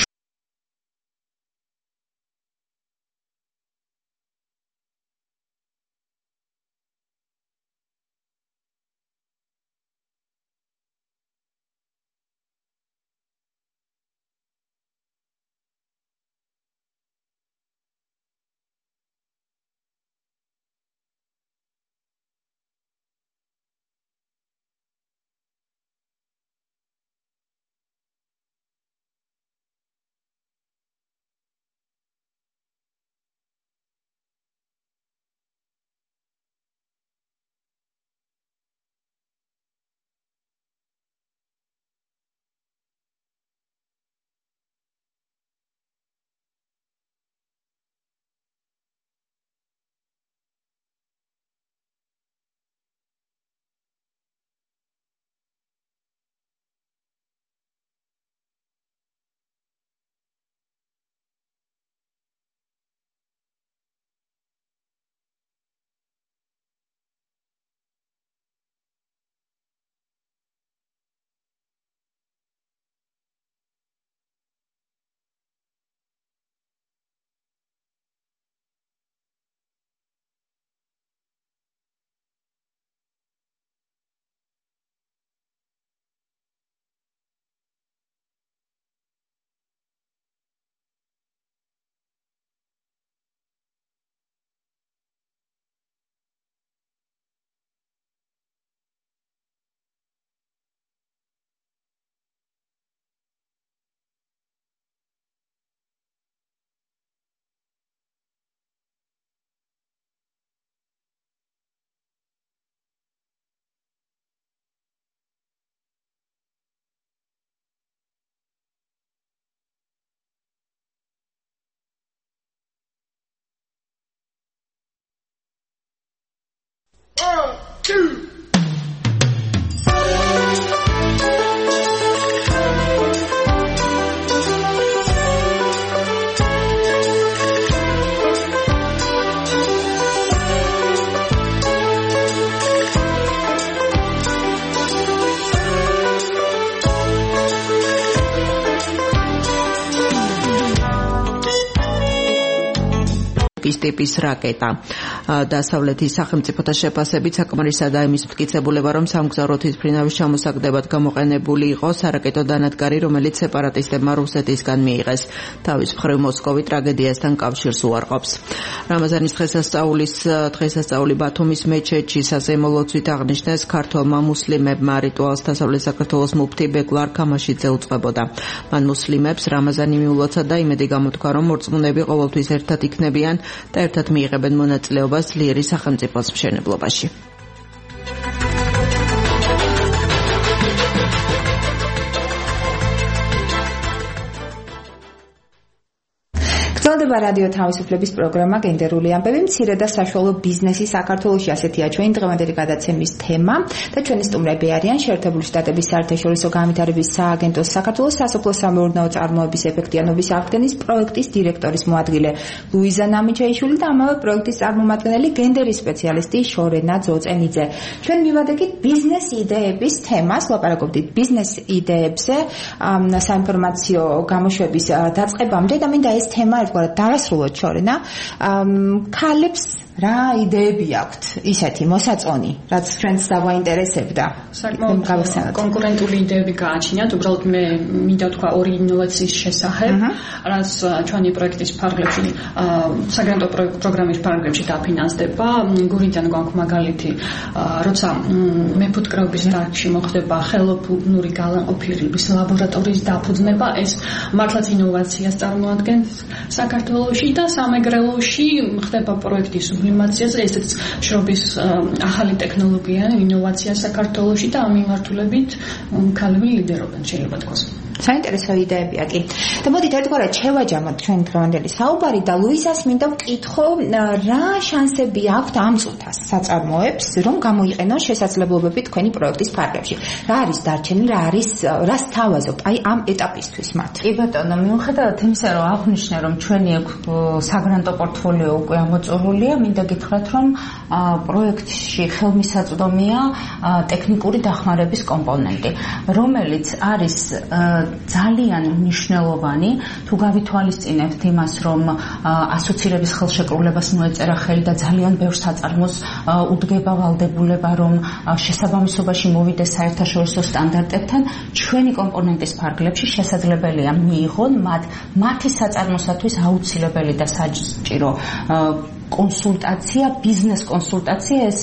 სპუტნიკის ტიპის რაკეტა. დასავლეთის სახელმწიფოთა შეფასებით საკმარისად და იმის მტკიცებულება, რომ სამგზავრო თვითმფრინავის ჩამოსაგდებად გამოყენებული იყო სარაკეტო დანადგარი, რომელიც სეპარატისტებმა რუსეთისგან მიიღეს. თავის მხრივ მოსკოვი ტრაგედიასთან კავშირს უარყოფს. რამაზანის დღესასწაულის დღესასწაული ბათუმის მეჩეთში საზეიმო ლოცვით აღნიშნეს ქართველმა მუსლიმებმა. რიტუალს დასავლეთ საქართველოს მუფთი ბეგლა არქამაშიძე უწყებოდა. მან მუსლიმებს რამაზანი მიულოცა და იმედი გამოთქვა, რომ მორწმუნეები ყოველთვის ერთად იქნებიან და ერთად მიიღებენ მონაწილეობას ძლიერი სახელმწიფოს მშენებლობაში. გრძელდება რადიო თავისუფლების პროგრამა გენდერული ამბები, მცირე და საშუალო ბიზნესი საქართველოში. ასეთია ჩვენი დღევანდელი გადაცემის თემა და ჩვენი სტუმრები არიან შეერთებული შტატების საერთაშორისო განვითარების სააგენტოს საქართველოს სასოფლო-სამეურნეო წარმოების ეფექტიანობის აღდგენის პროექტის დირექტორის მოადგილე ლუიზა ნამიჩაიშვილი და ამავე პროექტის წარმომადგენელი გენდერის სპეციალისტი შორენა ძოწენიძე. ჩვენ მივადგეთ ბიზნეს იდეების თემას, ლაპარაკობდით ბიზნეს იდეებზე საინფორმაციო გამოშვების დაწყებამდე და მინდა ეს თემა ერთგვარად დავასრულოთ შორენა. ქალებს რა იდეები აქვთ ისეთი მოსაწონი, რაც ჩვენს დავაინტერესებდა? საკმაოდ კონკურენტული იდეები გააჩნიათ. უბრალოდ მე მინდა თქვა ორი ინოვაციის შესახებ, რაც ჩვენი პროექტის ფარგლებში, საგრანტო პროგრამის ფარგლებში დაფინანსდება. გურიდან გვაქვს მაგალითი, როცა მეფუტკრეობის დარგში მოხდება ხელოვნური განყოფილების ლაბორატორიის დაფუძნება, ეს მართლაც ინოვაციას წარმოადგენს საქართველოში და სამეგრელოში ხდება პროექტის სუბლიმაციაზე, ესეც შრობის ახალი ტექნოლოგია, ინოვაცია საქართველოში და ამ მიმართულებით ქალები ლიდერობენ, შეიძლება თქვას. საინტერესო იდეებია კი. და მოდით ერთგვარად შევაჯამოთ ჩვენ დღევანდელი საუბარი და ლუიზას მინდა ვკითხო, რა შანსები აქვთ ამ წუთას საწარმოებს, რომ გამოიყენოს შესაძლებლობები თქვენი პროექტის ფარგლებში. რა არის დარჩენილი, რა არის, რას თავაზობთ აი ამ ეტაპისთვის მათ? კი ბატონო, მიუხედავად იმისა, რომ აღვნიშნე, რომ ჩვენი საგრანტო პორტფოლიო უკვე ამოწურულია, მინდა გითხრათ, რომ პროექტში ხელმისაწვდომია ტექნიკური დახმარების კომპონენტი, რომელიც არის ძალიან მნიშვნელოვანი, თუ გავითვალისწინებთ იმას, რომ ასოცირების ხელშეკრულებას მოეწერა ხელი და ძალიან ბევრ საწარმოს უდგება ვალდებულება, რომ შესაბამისობაში მოვიდეს საერთაშორისო სტანდარტებთან, ჩვენი კომპონენტის ფარგლებში შესაძლებელია მიიღონ მათ მათი საწარმოსათვის აუცილებელი და საჭირო კონსულტაცია, ბიზნეს კონსულტაცია. ეს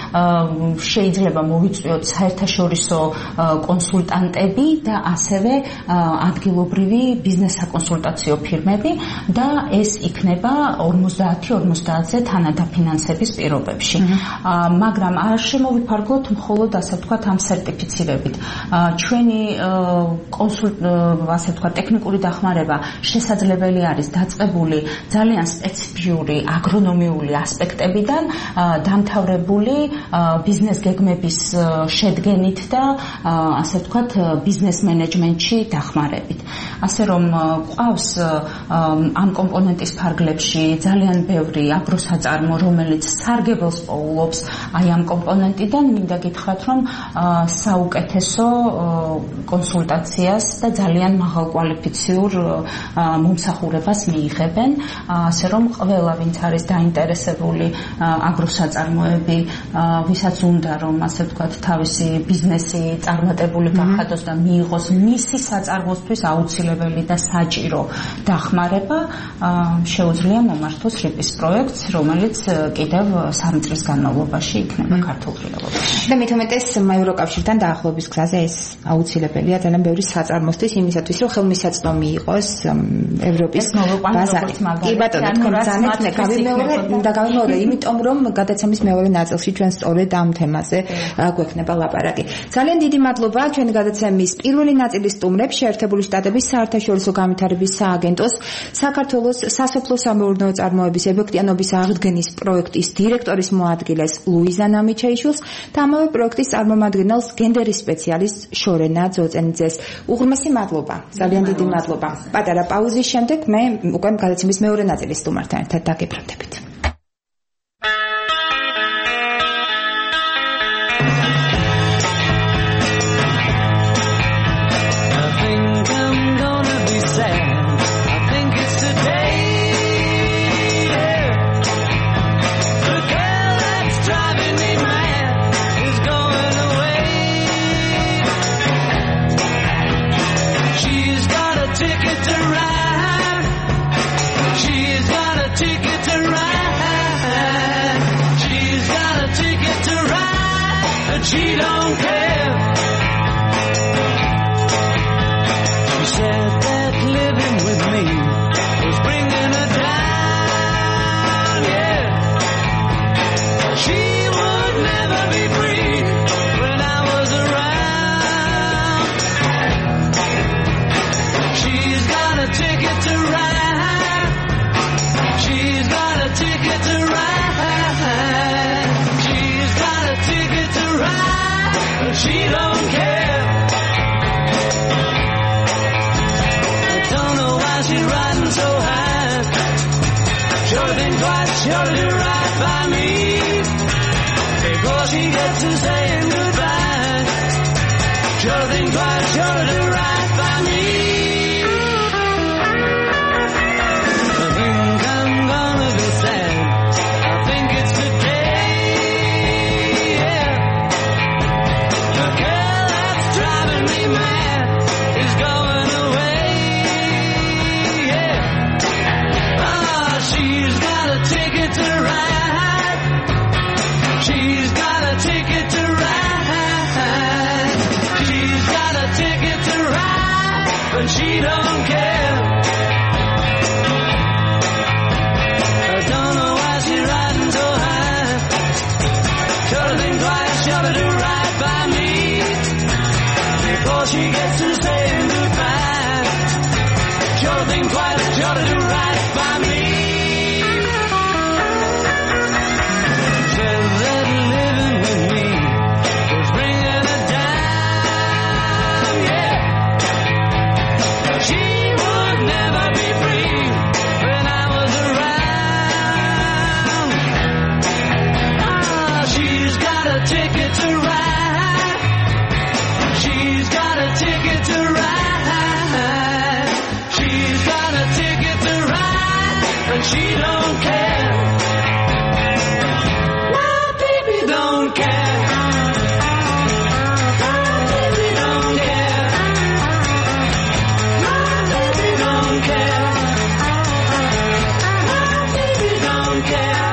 შეიძლება მოვიწვიოთ საერთაშორისო კონსულტანტები და ასევე ადგილობრივი ბიზნეს საკონსულტაციო ფირმები და ეს იქნება ორმოცდაათი ორმოცდაათზე თანადაფინანსების პირობებში. მაგრამ არ შემოვიფარგლოთ მხოლოდ ასე ვთქვათ ამ სერტიფიცირებით. ჩვენი კონსულტ ასე ვთქვათ ტექნიკური დახმარება შესაძლებელი არის დაწყებული ძალიან სპეციფიური აგრონომიური ასპექტებიდან, დამთავრებული ბიზნეს გეგმების შედგენით და ასე ვთქვათ ბიზნეს მენეჯმენტში დახმარებით. ასე რომ ყავს ამ კომპონენტის ფარგლებში ძალიან ბევრი აგროსაწარმო, რომელიც სარგებელს პოულობს აი ამ კომპონენტიდან. მინდა გითხრათ, რომ საუკეთესო კონსულტაციას და ძალიან მაღალკვალიფიციურ მომსახურებას მიიღებენ, ასე რომ ყველა ვინც არის დაინტერესებული აგროსაწარმოები, ვისაც უნდა რომ ასე ვთქვათ თავისი ბიზნესი წარმატებული გახადოს და მიიღოს მისი საწარმოსთვის აუცილებელი და საჭირო დახმარება, შეუძლია მომართოს რიპის პროექტს, რომელიც კიდევ სამი წლის განმავლობაში იქნება ქართულ რეალობაში. და მით უმეტეს ევროკავშირთან დაახლოების გზაზე ეს აუცილებელია ძალიან ბევრი საწარმოსთვის, იმისათვის რომ ხელმისაწვდომი იყოს ევროპის ბაზარი. კი ბატონო, თქვენ ძალიან გავიმეორე და გავიმეორე, იმიტომ რომ გადაცემის მეორე ნაწილში ჩვენ სწორედ ამ თემაზე გვექნება ლაპარაკი. ძალიან დიდი მადლობა ჩვენი გადაცემის პირველი ნაწილის სტუმრებს, შეერთებული შტატების საერთაშორისო განვითარების სააგენტოს საქართველოს სასოფლო-სამეურნეო წარმოების ეფექტიანობის აღდგენის პროექტის დირექტორის მოადგილეს ლუიზა ნამიჩაიშვილს და ამავე პროექტის წარმომადგენელს გენდერის სპეციალისტს შორენა ძოწენიძეს. უღრმესი მადლობა, ძალიან დიდი მადლობა. პატარა პაუზის შემდეგ მე უკვე გადაცემის მეორე ნაწილის სტუმართან ერთად დაგებრუნდებით. why she's riding so high. Sure think twice, sure to do right by me before she gets to saying goodbye. Sure think twice, sure to do right by me. I think I'm gonna be sad. I think it's today. Yeah. The girl that's driving me mad is going away. Yeah. Ah, she's got a ticket to ride. She's got a ticket to ride. She's got a ticket to ride, but she don't care. I don't know why she's riding so high. Sure to think twice, sure to do right by me before she gets to saying goodbye. Sure to think twice, sure to do right by me. Says that living with me was bringing her down, yeah. She would never be free when I was around. Ah, she's got a ticket to ride. She's got a ticket to ride. She's got a ticket to ride, but she don't care. My baby don't care. My baby don't care. My baby don't care. My baby don't care.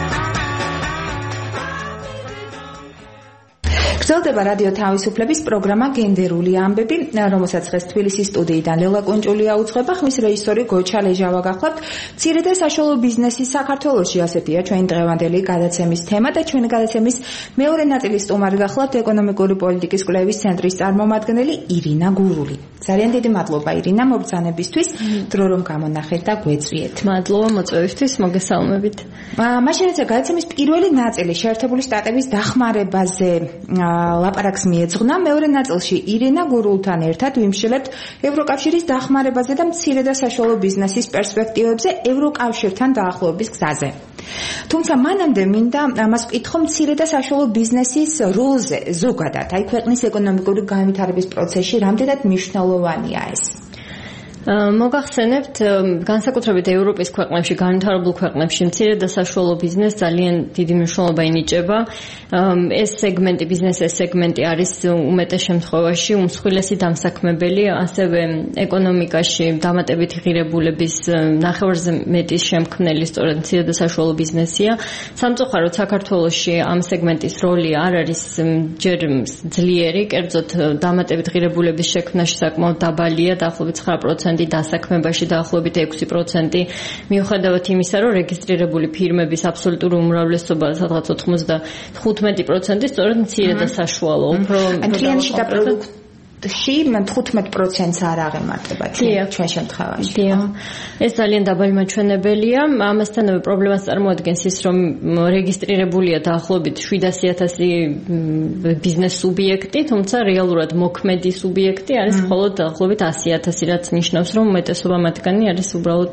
გრძელდება რადიო თავისუფლების პროგრამა გენდერული ამბები, რომელსაც დღეს თბილისის სტუდიიდან ლელა კონჭულია უძღვება, ხმის რეჟისორი გოჩა ლეჟავა გახლავთ. მცირე და საშუალო ბიზნესი საქართველოში, ასეთია ჩვენი დღევანდელი გადაცემის თემა და ჩვენი გადაცემის მეორე ნაწილის სტუმარი გახლავთ ეკონომიკური პოლიტიკის კვლევის ცენტრის წარმომადგენელი ირინა გურული. ძალიან დიდი მადლობა ირინა მობრძანებისთვის, დრო რომ გამონახეთ და გვეწვიეთ. მადლობა მოწვევისთვის, მოგესალმებით. მაშინ როცა გადაცემის პირველი ნაწილი შეერთებული შტატების დახმარებაზე ლაპარაკს მიეძღვნა, მეორე ნაწილში ირინა გურულთან ერთად ვიმშელებთ ევროკავშირის დახმარებაზე და მცირე და საშუალო ბიზნესის პერსპექტივებზე ევროკავშირთან დაახლოების გზაზე. თუმცა მანამდე მინდა ამას ვკითხო მცირე და საშუალო ბიზნესის როლზე ზოგადად, აი ქვეყნის ეკონომიკური განვითარების პროცესში რამდენად მნიშვნელოვანია ეს? მოგახსენებთ, განსაკუთრებით ევროპის ქვეყნებში, განვითარებულ ქვეყნებში მცირე და საშუალო ბიზნესს ძალიან დიდი მნიშვნელობა ინიჭება. ეს სეგმენტი, ბიზნესის სეგმენტი არის უმეტეს შემთხვევაში უმსხვილესი დამსაქმებელი, ასევე ეკონომიკაში დამატებითი ღირებულების ნახევარზე მეტის შემქმნელი სწორედ მცირე და საშუალო ბიზნესია. სამწუხაროდ საქართველოში ამ სეგმენტის როლი არ არის ჯერ ძლიერი, კერძოდ დამატებით ღირებულების შექმნაში საკმაოდ დაბალია, დაახლოებით ცხრა პროცენტი დასაქმებაში დაახლოებით ექვსი პროცენტი მიუხედავად იმისა, რომ რეგისტრირებული ფირმების აბსოლუტური უმრავლესობა სადღაც ოთხმოცდახუთი პროცენტი სწორედ მცირე და σაშუალო. უფრო კლიანტში და პროდუქტში თხუთმეტ პროცენტს არ აღემატება ჩვენ შემთხვევაში. ეს ძალიან დაბალი მაჩვენებელია. ამასთანავე პრობლემას წარმოადგენს ის, რომ რეგისტრირებულია დაახლოებით შვიდასი ათასი ბიზნეს სუბიექტი, თუმცა რეალურად მოქმედი სუბიექტი არის მხოლოდ დაახლოებით ასი ათასი, რაც ნიშნავს, რომ უმეტესობა მათგანი არის უბრალოდ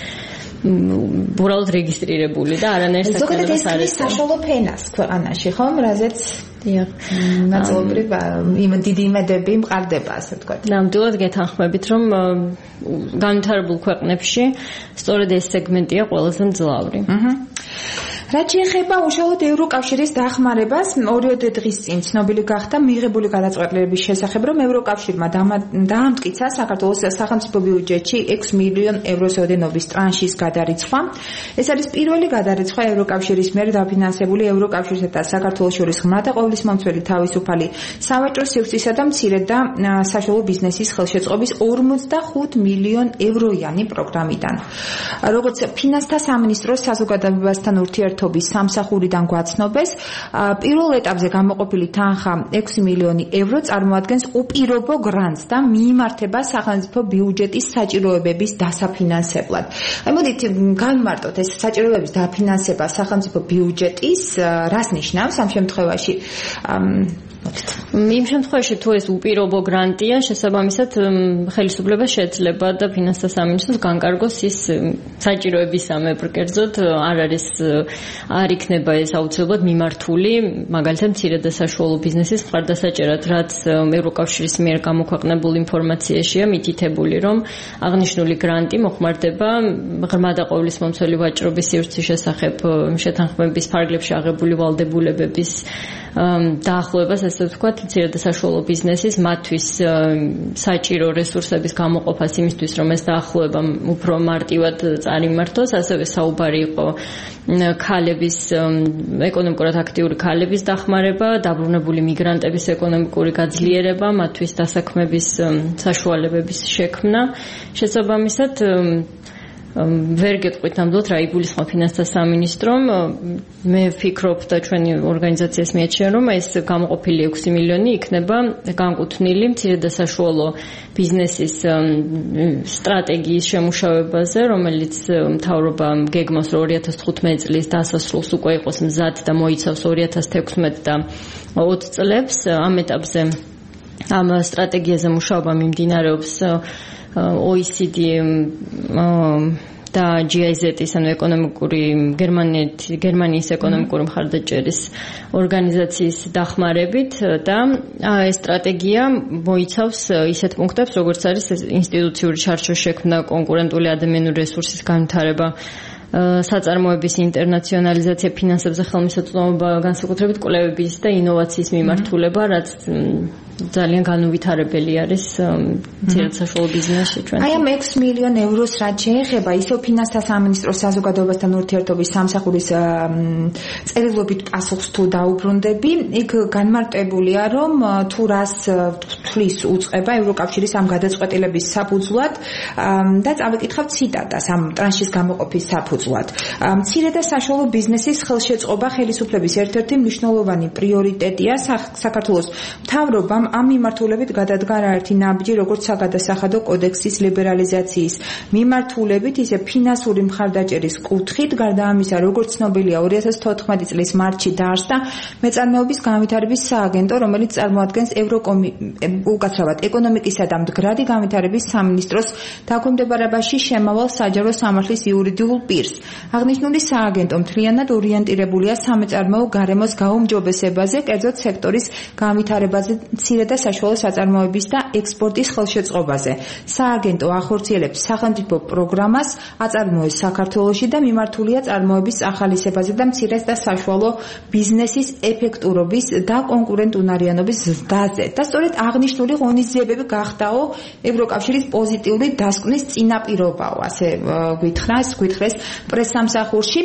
უბრალოდ რეგისტრირებული და არანაირ საქმიანობას არ არის. საშუალო ფენას ქვეყანაში, ხომ, რაზეც ნაწილობრივ იმ დიდი იმედები მყარდება, ასე ვთქვათ. ნამდვილად გეთანხმებით, რომ განვითარებულ ქვეყნებში სწორედ ეს სეგმენტია ყველაზე მძლავრი. რაც შეეხება უშუალოდ ევროკავშირის დახმარებას, ორიოდე დღის წინ ცნობილი გახდა მიღებული გადაწყვეტილების შესახებ, რომ ევროკავშირმა დაამტკიცა საქართველოს სახელმწიფო ბიუჯეტში ექვსი მილიონ ევროს ოდენობის ტრანშის გადარიცხვა. ეს არის პირველი გადარიცხვა ევროკავშირის მიერ დაფინანსებული ევროკავშირსა და საქართველოს შორის ღრმა და ყოვლისმომცველი თავისუფალი სავაჭრო სივრცისა და მცირე და საშუალო ბიზნესის ხელშეწყობის ორმოცდახუთ მილიონ ევროიანი პროგრამიდან. როგორც ფინანსთა სამინისტროს საზოგადოებასთან ურთიერთობის სამსახურიდან გვაცნობეს, პირველ ეტაპზე გამოყოფილი თანხა ექვსი მილიონი евро წარმოადგენს უპირობო გრანტს და მიიმართება სახელმწიფო ბიუჯეტის საჭიროებების დასაფინანსებლად. აი მოდით გავიმარტოთ ეს საჭიროებების დაფინანსება სახელმწიფო ბიუჯეტის, რას ნიშნავს ამ შემთხვევაში? იმ შემთხვევაში თუ ეს უპირობო გრანტია, შესაბამისად ხელისუფლება შეეძლება და ფინანსთა სამინისტროს განკარგოს ის საჭიროებისამებრ კერძოდ არ არის არ იქნება ეს აუცილებლად მიმართული მაგალითად მცირე და საშუალო ბიზნესის მხარდასაჭერად, რაც ევროკავშირის მიერ გამოქვეყნებულ ინფორმაციაშია მითითებული, რომ აღნიშნული გრანტი მოხმარდება ღრმა და ყოვლისმომცველი ვაჭრობის სივრცის შესახებ შეთანხმების ფარგლებში აღებული ვალდებულებების დაახლოებას, ასე ვთქვათ, მცირე და საშუალო ბიზნესის მათთვის საჭირო რესურსების გამოყოფას იმისთვის, რომ ეს დაახლოება უფრო მარტივად წარიმართოს, ასევე საუბარი იყო ქალების ეკონომიკურად აქტიური ქალების დახმარება, დაბრუნებული მიგრანტების ეკონომიკური გაძლიერება, მათთვის დასაქმების საშუალებების შექმნა. შესაბამისად ვერ გეტყვით ნამდვილად რა იგულისხმება ფინანსთა სამინისტრომ. მე ვფიქრობ და ჩვენი ორგანიზაციას მიაჩნია, რომ ეს გამოყოფილი ექვსი მილიონი იქნება განკუთვნილი მცირე და საშუალო ბიზნესის სტრატეგიის შემუშავებაზე, რომელიც მთავრობა გეგმავს ორი ათას თხუთმეტი წლის დასასრულს უკვე იყოს მზად და მოიცავს ორი ათას თექვსმეტი და ოცი წლებს. ამ ეტაპზე ამ სტრატეგიაზე მუშაობა მიმდინარეობს O E C D და G I Z-ის, ანუ ეკონომიკური გერმანიის ეკონომიკური მხარდაჭერის ორგანიზაციის დახმარებით და ეს სტრატეგია მოიცავს ისეთ პუნქტებს, როგორც არის ინსტიტუციური ჩარჩოს შექმნა, კონკურენტული ადამიანური რესურსის განვითარება, საწარმოების ინტერნაციონალიზაცია, ფინანსებზე ხელმისაწვდომობა, განსაკუთრებით კვლევების და ინოვაციის მიმართულება, რაც ძალიან განუვითარებელი არის მცირე და საშუალო ბიზნესში ჩვენ. აი ამ ექვსი მილიონ ევროს რაც შეეხება, ისევ ფინანსთა სამინისტროს საზოგადოებასთან ურთიერთობის სამსახურის წერილობით პასუხს თუ დაუბრუნდები, იქ განმარტებულია, რომ თუ რას თვლის უწყება ევროკავშირის ამ გადაწყვეტილების საფუძვლად და წავიკითხავ ციტატას ამ ტრანშის გამოყოფის საფუძვლად. მცირე და საშუალო ბიზნესის ხელშეწყობა ხელისუფლების ერთ-ერთი მნიშვნელოვანი პრიორიტეტია საქართველოს მთავრობამ ამ მიმართულებით გადადგა არაერთი ნაბიჯი, როგორც საგადასახადო კოდექსის ლიბერალიზაციის მიმართულებით, ისე ფინანსური მხარდაჭერის კუთხით. გარდა ამისა, როგორც ცნობილია, ორი ათას თოთხმეტი წლის მარტში დაარსდა მეწარმეობის განვითარების სააგენტო, რომელიც წარმოადგენს უკაცრავად ეკონომიკისა და მდგრადი განვითარების სამინისტროს დაქვემდებარებაში შემავალ საჯარო სამართლის იურიდიულ პირს. აღნიშნული სააგენტო მთლიანად ორიენტირებულია სამეწარმეო გარემოს გაუმჯობესებაზე, კერძოდ სექტორის განვითარებაზე, მცირე და საშუალო საწარმოების და ექსპორტის ხელშეწყობაზე. სააგენტო ახორციელებს სახელმწიფო პროგრამას აწარმოეს საქართველოში და მიმართულია წარმოების ახალისებაზე და მცირე და საშუალო ბიზნესის ეფექტურობის და კონკურენტუნარიანობის ზრდაზე. და სწორედ აღნიშნული ღონისძიებები გახდაო ევროკავშირის პოზიტიური დასკვნის წინაპირობაო, ასე გვითხრას, გვითხრეს პრესსამსახურში.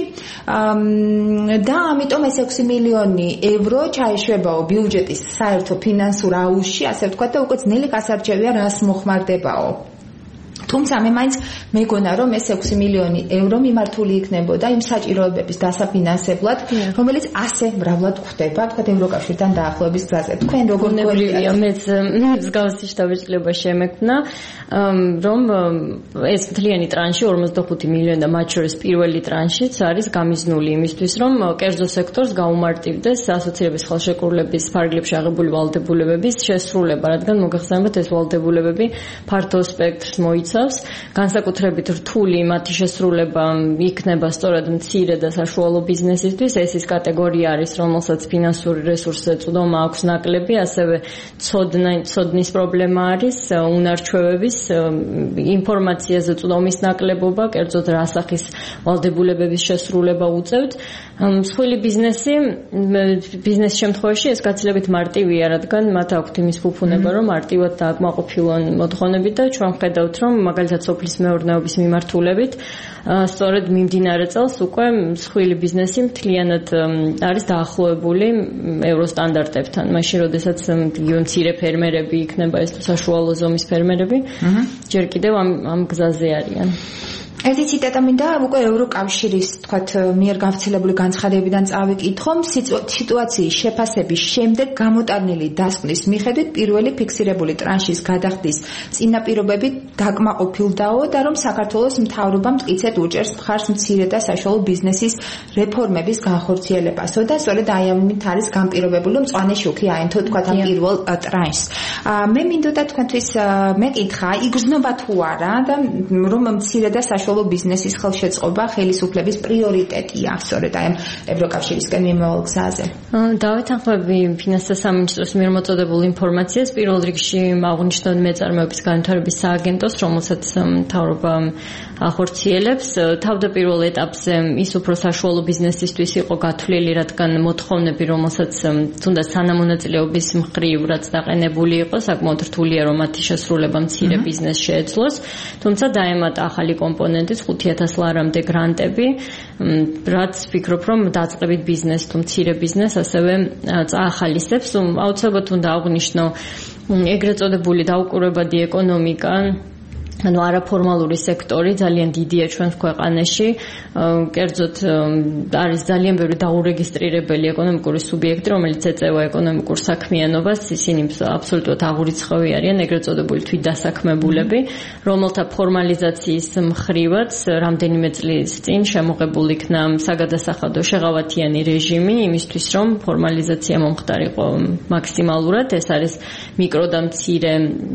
და ამიტომ ეს ექვსი მილიონი ევრო ჩაეშვებაო ბიუჯეტის საერთო ფინანსურ აუზში, ასე ვთქვათ, და უკვე ძნელი გასარჩევია რას მოხმარდებაო. თუმცა მე მაინც მეგონა, რომ ეს ექვსი მილიონი ევრო მიმართული იქნებოდა იმ საჭიროებების დასაფინანსებლად, რომელიც ასე მრავლად გვხდება, თქვათ ევროკავშირთან დაახლოების გზაზე. თქვენ როგორ გონებრივია, მეც მსგავსი შთაბეჭდილება შემექმნა, რომ ეს მთლიანი ტრანში ორმოცდახუთი მილიონი და მათ შორის პირველი ტრანშიც არის გამიზნული იმისთვის, რომ კერძო სექტორს გაუმარტივდეს ასოცირების ხელშეკრულების ფარგლებში აღებული ვალდებულებების შესრულება, რადგან მოგეხსენებათ ეს ვალდებულებები ფართო სპექტრს მოიცავს. განსაკუთრებით რთული მათი შესრულება იქნება სწორედ მცირე და საშუალო ბიზნესისთვის. ეს ის კატეგორია არის, რომელსაც ფინანსური რესურსზე წვდომა აქვს ნაკლები, ასევე ცოდნის პრობლემა არის, უნარჩვევების, ინფორმაციაზე წვდომის ნაკლებობა, კერძოდ რა სახის ვალდებულებების შესრულება უწევთ. მსხვილი ბიზნესი ბიზნესის შემთხვევაში ეს გაცილებით მარტივია, რადგან მათ აქვთ იმის ფუფუნება, რომ მარტივად დააკმაყოფილონ მოთხოვნები და ჩვენ ხედავთ, რომ მაგალითად სოფლის მეურნეობის მიმართულებით სწორედ მიმდინარე წელს უკვე მსხვილი ბიზნესი მთლიანად არის დაახლოებული ევროსტანდარტებთან. მაშინ, როდესაც მცირე ფერმერები იქნება ეს თუ საშუალო ზომის ფერმერები, ჯერ კიდევ ამ ამ გზაზე არიან. ერთი ციტატა მინდა უკვე ევროკავშირის თქვათ მიერ გავრცელებული განცხადებიდან წავიკითხო სიტუაციის შეფასების შემდეგ გამოტანილი დასკვნის მიხედვით პირველი ფიქსირებული ტრანშის გადახდის წინაპირობები დაკმაყოფილდაო და რომ საქართველოს მთავრობამ მტკიცედ უჭერს მხარს მცირე და საშუალო ბიზნესის რეფორმების განხორციელებასო და სწორედ აი ამით არის განპირობებული რომ მწვანე შუქი აენთო თქვათ ამ პირველ ტრანშს. მე მინდოდა თქვენთვის მეკითხა იგრძნობა თუ არა და რომ მცირე და საშუალო ბიზნესის ხელშეწყობა ხელისუფლების პრიორიტეტია სწორედ აი ამ ევროკავშირისკენ მიმავალ გზაზე. დავეთანხმები ფინანსთა სამინისტროს მიერ მოწოდებულ ინფორმაციას პირველ რიგში აღნიშნონ მეწარმეობის განვითარების სააგენტოს, რომელსაც მთავრობა ახორციელებს. თავდაპირველ ეტაპზე ის უფრო საშუალო ბიზნესისთვის იყო გათვლილი, რადგან მოთხოვნები, რომელსაც თუნდაც თანამონაწილეობის მხრივ რაც დაყენებული იყო, საკმაოდ რთულია რომ მათი შესრულება მცირე ბიზნესს შეეძლოს. თუმცა დაემატა ახალი კომპონენტი ხუთი ათას ლარამდე გრანტები, რაც ვფიქრობ, რომ დაწყებით ბიზნესს თუ მცირე ბიზნესს ასევე წაახალისებს. აუცილებლად უნდა აღვნიშნო ეგრეთ წოდებული დაუკვირვებადი ეკონომიკა, ანუ არაფორმალური სექტორი ძალიან დიდია ჩვენს ქვეყანაში. კერძოდ არის ძალიან ბევრი დაურეგისტრირებელი ეკონომიკური სუბიექტი, რომელიც ეწევა ეკონომიკურ საქმიანობას. ისინი აბსოლუტურად აღურიცხავი არიან, ეგრეთ წოდებული თვითდასაქმებულები, რომელთა ფორმალიზაციის მხრივაც რამდენიმე წლის წინ შემოღებულ იქნა საგადასახადო შეღავათიანი რეჟიმი, იმისთვის რომ ფორმალიზაცია მომხდარიყო მაქსიმალურად. ეს არის მიკრო და მცირე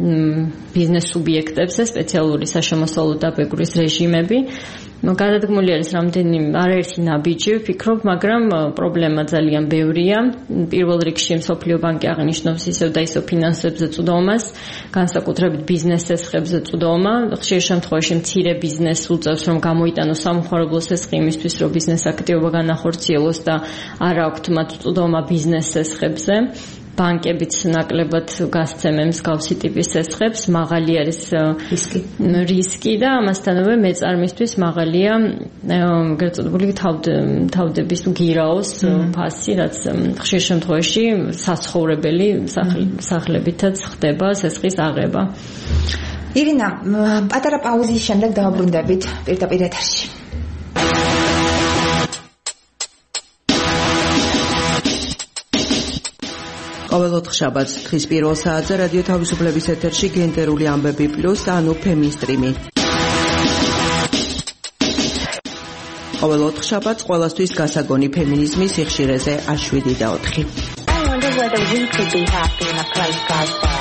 ბიზნეს სუბიექტებზე სპეციალური საშემოსავლო დაბეგვრის რეჟიმები. გადადგმული არის რამდენიმე არაერთი ნაბიჯი, ვფიქრობ, მაგრამ პრობლემა ძალიან ბევრია. პირველ რიგში მსოფლიო ბანკი აღნიშნავს ისევ და ისევ ფინანსებზე წვდომას, განსაკუთრებით ბიზნეს სესხებზე წვდომა. ხშირ შემთხვევაში მცირე ბიზნესს უწევს, რომ გამოიტანოს სამხარებლო სესხი იმისთვის, რომ ბიზნეს აქტივობა განახორციელოს და არ აქვთ მათ წვდომა ბიზნეს სესხებზე. ბანკებიც ნაკლებად გასცემენ მსგავსი ტიპის სესხებს, მაღალი არის რისკი. რისკი და ამასთანავე მეწარმისთვის მაღალია ეგრეთ წოდებული თავდების გირაოს ფასი, რაც ხშირ შემთხვევაში საცხოვრებელი სახლებითაც ხდება სესხის აღება. ირინა, პატარა პაუზის შემდეგ დავბრუნდებით პირდაპირ ეთერში. ყოველ ოთხშაბათს თხის პირველ საათზე რადიო თავისუფლების ეთერში გენდერული ამბები პლუს ანუ ფემინსტრიმი. ყოველ ოთხშაბათს ყველასთვის გასაგონი ფემინიზმის სიხშირეზე შვიდი და ოთხი. I wonder whether we could be happy in a place like that.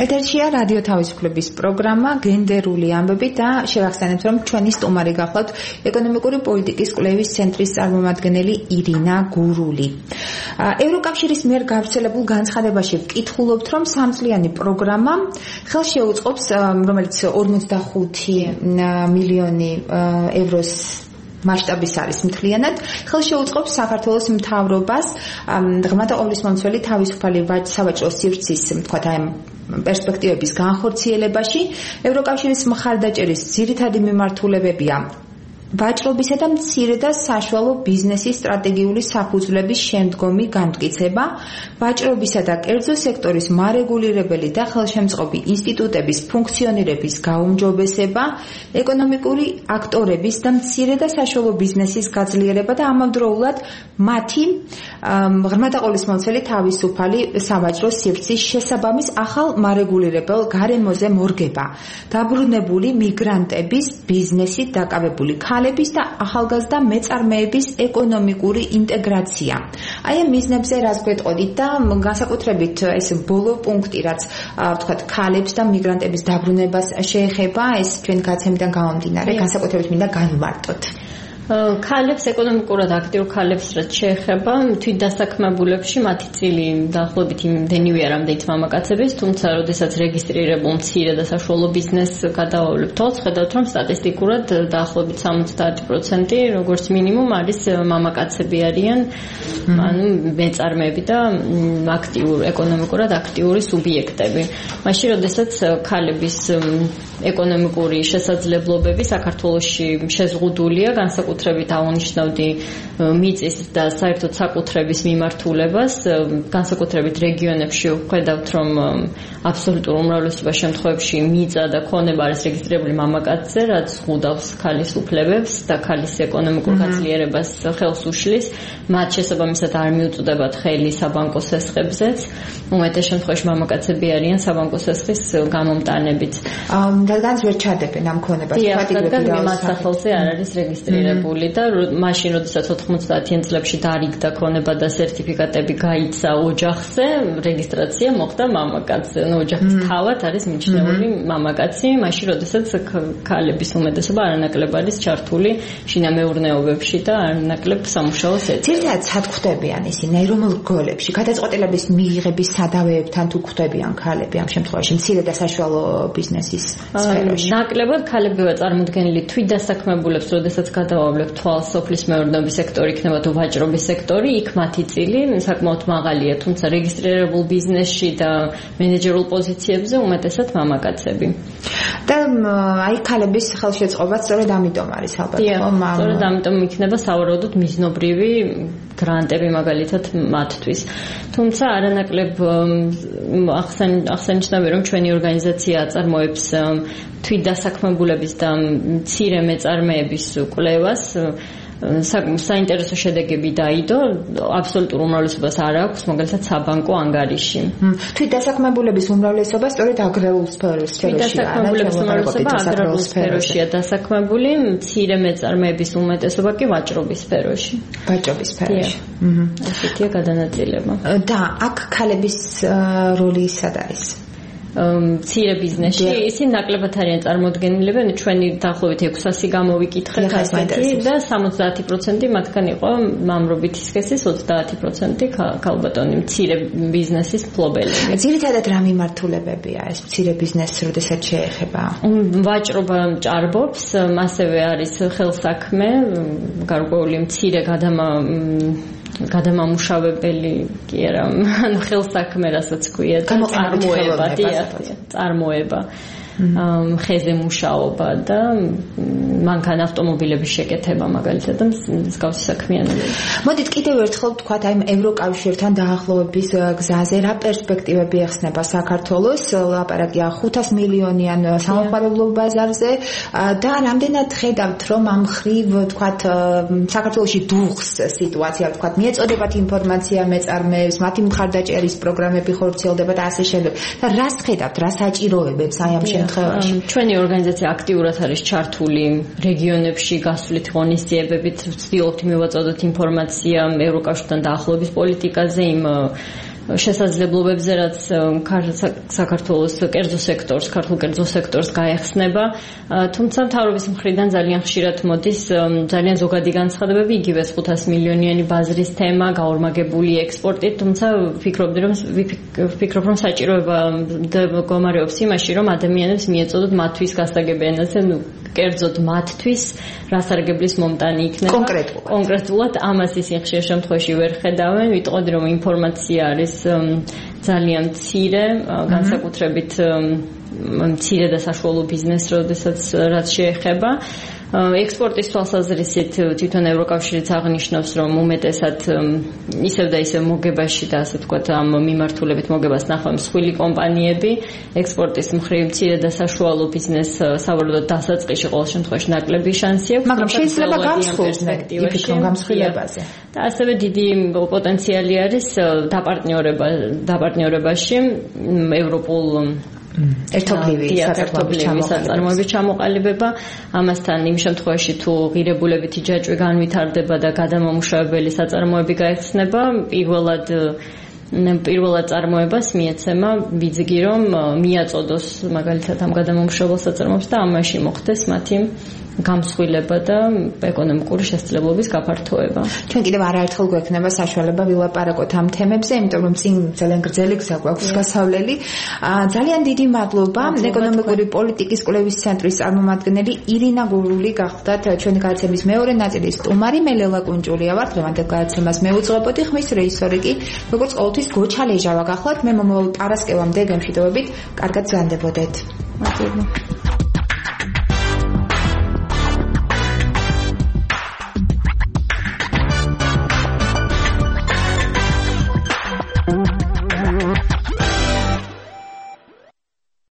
ეთერშია რადიო თავისუფლების პროგრამა გენდერული ამბები და შევახსენებთ, რომ ჩვენი სტუმარი გახლავთ ეკონომიკური პოლიტიკის კვლევის ცენტრის წარმომადგენელი ირინა გურული. ევროკავშირის მიერ გავრცელებულ განცხადებაში ვკითხულობთ, რომ სამწლიანი პროგრამა ხელს შეუწყობს, რომელიც ორმოცდახუთი მილიონი ევროს მასშტაბის არის მთლიანად, ხელს შეუწყობს საქართველოს მთავრობას ღრმათა ყოვლისმომცველი თავისუფალი სავაჭრო სივრცის, თქვათ, აი პერსპექტივების განხორციელებაში. ევროკავშირის მხარდაჭერის ძირითადი მიმართულებებია ვაჭრობისა და მცირე და საშუალო ბიზნესის სტრატეგიული საფუძვლების შემდგომი განმტკიცება, ვაჭრობისა და კერძო სექტორის მარეგულირებელი და ხელშემწყობი ინსტიტუტების ფუნქციონირების გაუმჯობესება, ეკონომიკური აქტორების და მცირე და საშუალო ბიზნესის გაძლიერება და ამავდროულად მათი ღრმათა ყოვლისმომცველი თავისუფალი სავაჭრო სივრცის შესაბამის ახალ მარეგულირებელ გარემოზე მორგება, დაბრუნებული მიგრანტების ბიზნესით დაკავებული ქალების და ახალგაზრდა მეწარმეების ეკონომიკური ინტეგრაცია. აი ამ მიზნებზე რას გვეტყოდით და განსაკუთრებით ეს ბოლო პუნქტი, რაც ვთქვათ, ქალებს და მიგრანტების დაბრუნებას შეეხება, ეს ჩვენ გაცემიდან გამომდინარე, განსაკუთრებით მინდა განვმარტოთ. ქალებს ეკონომიკურად აქტიურ ქალებს რაც შეეხება თვითდასაქმებულებში მათი წილი დაახლოებით იმდენივე არ ამდენით მამაკაცების, თუმცა როდესაც რეგისტრირებულ მცირე და საშუალო ბიზნესს გადავავლებთ, ხედავთ რომ სტატისტიკურად დაახლოებით სამოცდაათი პროცენტი როგორც მინიმუმ არის მამაკაცები არიან, ანუ მეწარმეები და აქტიურ ეკონომიკურად აქტიური სუბიექტები. მაშინ როდესაც ქალების ეკონომიკური შესაძლებლობები საქართველოში შეზღუდულია, განსაკუთრებით აღნიშნავდი მიწის და საერთოდ საკუთრების მიმართულებას, განსაკუთრებით რეგიონებში ვხედავთ, რომ აბსოლუტურ უმრავლესობა შემთხვევებში მიწა და ქონება არის რეგისტრირებული მამაკაცზე, რაც ზღუდავს ქალის უფლებებს და ქალის ეკონომიკურ გაძლიერებას ხელს უშლის, მათ შესაბამისად არ მიუწვდებათ ხელი საბანკო სესხებზეც, უმეტეს შემთხვევაში მამაკაცები არიან საბანკო სესხის გამომტანებით. რადგანაც ვერ ჩადებენ ამ ქონებას, რადგან მათ სახელზე არ არის რეგისტრირებული და მაშინ, როდესაც ოთხმოცდაათიან წლებში დარიგდა ქონება და სერტიფიკატები გაიცა ოჯახზე, რეგისტრაცია მოხდა მამაკაცზე. ოჯახის თავად არის მიჩნეული მამაკაცი, მაშინ როდესაც ქალების უმეტესობა არანაკლებ არის ჩართული შინამეურნეობებში და არანაკლებ სამუშაოს ეწევა. ძირითადად სად ხვდებიან ისინი, რომელ რგოლებში, გადაწყვეტილების მიღების სადავეებთან თუ ხვდებიან ქალები ამ შემთხვევაში მცირე და საშუალო ბიზნესის სფეროში? ნაკლებად ქალებია წარმოდგენილი თვითდასაქმებულებს, როდესაც გადავავლებთ თვალს სოფლის მეურნეობის სექტორი იქნება თუ ვაჭრობის სექტორი, იქ მათი წილი საკმაოდ მაღალია, თუმცა რეგისტრირებულ ბიზნესში და მენეჯერულ პოზიციებზე უმეტესად მამაკაცები. და აი ქალების ხელშეწყობა სწორედ ამიტომ არის ალბათ, ხო? სწორედ ამიტომ იქნება სავარაუდოდ მიზნობრივი გრანტები მაგალითად მათთვის. თუმცა არანაკლებ აღსანიშნავია, რომ ჩვენი ორგანიზაცია აწარმოებს თვითდასაქმებულების და მცირე მეწარმეების კვლევას, საინტერესო შედეგები დაიდო, აბსოლუტურ უმრავლესობას არ აქვს, მაგალითად საბანკო ანგარიში. თვითდასაქმებულების უმრავლესობა სწორედ აგრარულ სფეროშია. თვითდასაქმებულების უმრავლესობა აგრარულ სფეროშია დასაქმებული, მცირე მეწარმეების უმეტესობა კი ვაჭრობის სფეროში. ვაჭრობის სფეროში. ასეთია გადანაწილება. და აქ ქალების როლი სად არის? მცირე ბიზნესში ისინი ნაკლებად არიან წარმოდგენილები, ჩვენი დაახლოებით ექვსასი გამოვიკითხეთ ასეთი და სამოცდაათი პროცენტი მათგან იყო მამრობითი სქესის, ოცდაათი პროცენტი ქალბატონი მცირე ბიზნესის მფლობელები. ძირითადად რა მიმართულებებია ეს მცირე ბიზნესს, როდესაც შეეხება? ვაჭრობა ჭარბობს, ასევე არის ხელსაქმე, გარკვეული მცირე გადამა გადამამუშავებელი კი არა, ანუ ხელსაქმე, რასაც ქვია, წარმოება, წარმოება. ხეზე მუშაობა და მანქანა ავტომობილების შეკეთება მაგალითად და მსგავსი საქმიანობები. მოდით კიდევ ერთხელ ვთქვათ, აი ევროკავშირთან დაახლოების გზაზე რა პერსპექტივები ეხსნება საქართველოს, ლაპარაკია ხუთას მილიონიან სამომხმარებლო ბაზარზე და რამდენად ხედავთ, რომ ამ ხრივ ვთქვათ საქართველოში დუხს სიტუაცია, ვთქვათ, მიეწოდებათ ინფორმაცია მეწარმეებს, მათი მხარდაჭერის პროგრამები ხორციელდება და ასე შემდეგ. და რას ხედავთ, რა საჭიროებებს აი ამ ჩვენი ორგანიზაცია აქტიურად არის ჩართული რეგიონებში გასვლით ღონისძიებებით, ვცდილობთ მივაწოდოთ ინფორმაცია ევროკავშირთან დაახლოების პოლიტიკაზე, იმ შესაძლებლობებზე, რაც საქართველოს კერძო სექტორს, ქართულ კერძო სექტორს გაეხსნება, თუმცა მთავრობის მხრიდან ძალიან ხშირად მოდის ძალიან ზოგადი განცხადებები, იგივე ხუთას მილიონიანი ბაზრის თემა, გაორმაგებული ექსპორტით, თუმცა ვფიქრობდი, რომ ვფიქრობ, რომ საჭიროება მდგომარეობს იმაში, რომ ადამიანებს მიეწოდოთ მათთვის გასაგებიანად, ნუ კერძოდ მათთვის რასარგებლის მომტანი იქნება. კონკრეტულად. კონკრეტულად ამას ისინი ხშირ შემთხვევაში ვერ ხედავენ, ვიტყოდი, რომ ინფორმაცია არის ძალიან მცირე, განსაკუთრებით მცირე და საშუალო ბიზნესს, როდესაც რაც შეეხება ექსპორტის თვალსაზრისით თვითონ ევროკავშირიც აღნიშნავს, რომ უმეტესად ისევ და ისევ მოგებაში და ასე ვთქვათ ამ მიმართულებით მოგებას ნახავენ მსხვილი კომპანიები, ექსპორტის მხრივ მცირე და საშუალო ბიზნესს სავარაუდოდ დასაწყისში ყოველ შემთხვევაში ნაკლები შანსი აქვს, მაგრამ შეიძლება გამსხვილდნენ იფიქრონ გამსხვილებაზე. და ასევე დიდი პოტენციალი არის დაპარტნიორება დაპარტნიორებაში ევროპულ ერთობლივი საწარმოების ჩამოყალიბება, ამასთან იმ შემთხვევაში თუ ღირებულებითი ჯაჭვი განვითარდება და გადამამუშავებელი საწარმოები გაიხსნება, პირველად პირველად წარმოებას მიეცემა ბიძგი, რომ მიაწოდოს მაგალითად ამ გადამამუშავებელ საწარმოებს და ამაში მოხდეს მათი გამსხვილება და ეკონომიკური შესაძლებლობის გაფართოება. ჩვენ კიდევ არაერთხელ გვექნება საშუალება ვილაპარაკოთ ამ თემებზე, იმიტომ რომ წინ ძალიან გრძელი გზა გვაქვს გასავლელი. ძალიან დიდი მადლობა ეკონომიკური პოლიტიკის კვლევის ცენტრის წარმომადგენელი ირინა გურული გახდათ ჩვენი გადაცემის მეორე ნაწილის სტუმარი. მე ლელა კუნჭულია ვარ, დღევანდელ გადაცემას მეუძღვებოდი, ხმის რეჟისორი კი როგორც ყოველთვის გოჩა ლეჟავა გახლავთ. მე მომავალ პარასკევამდე გემშვიდობებით, კარგად ზრუნდებოდეთ. მადლობა.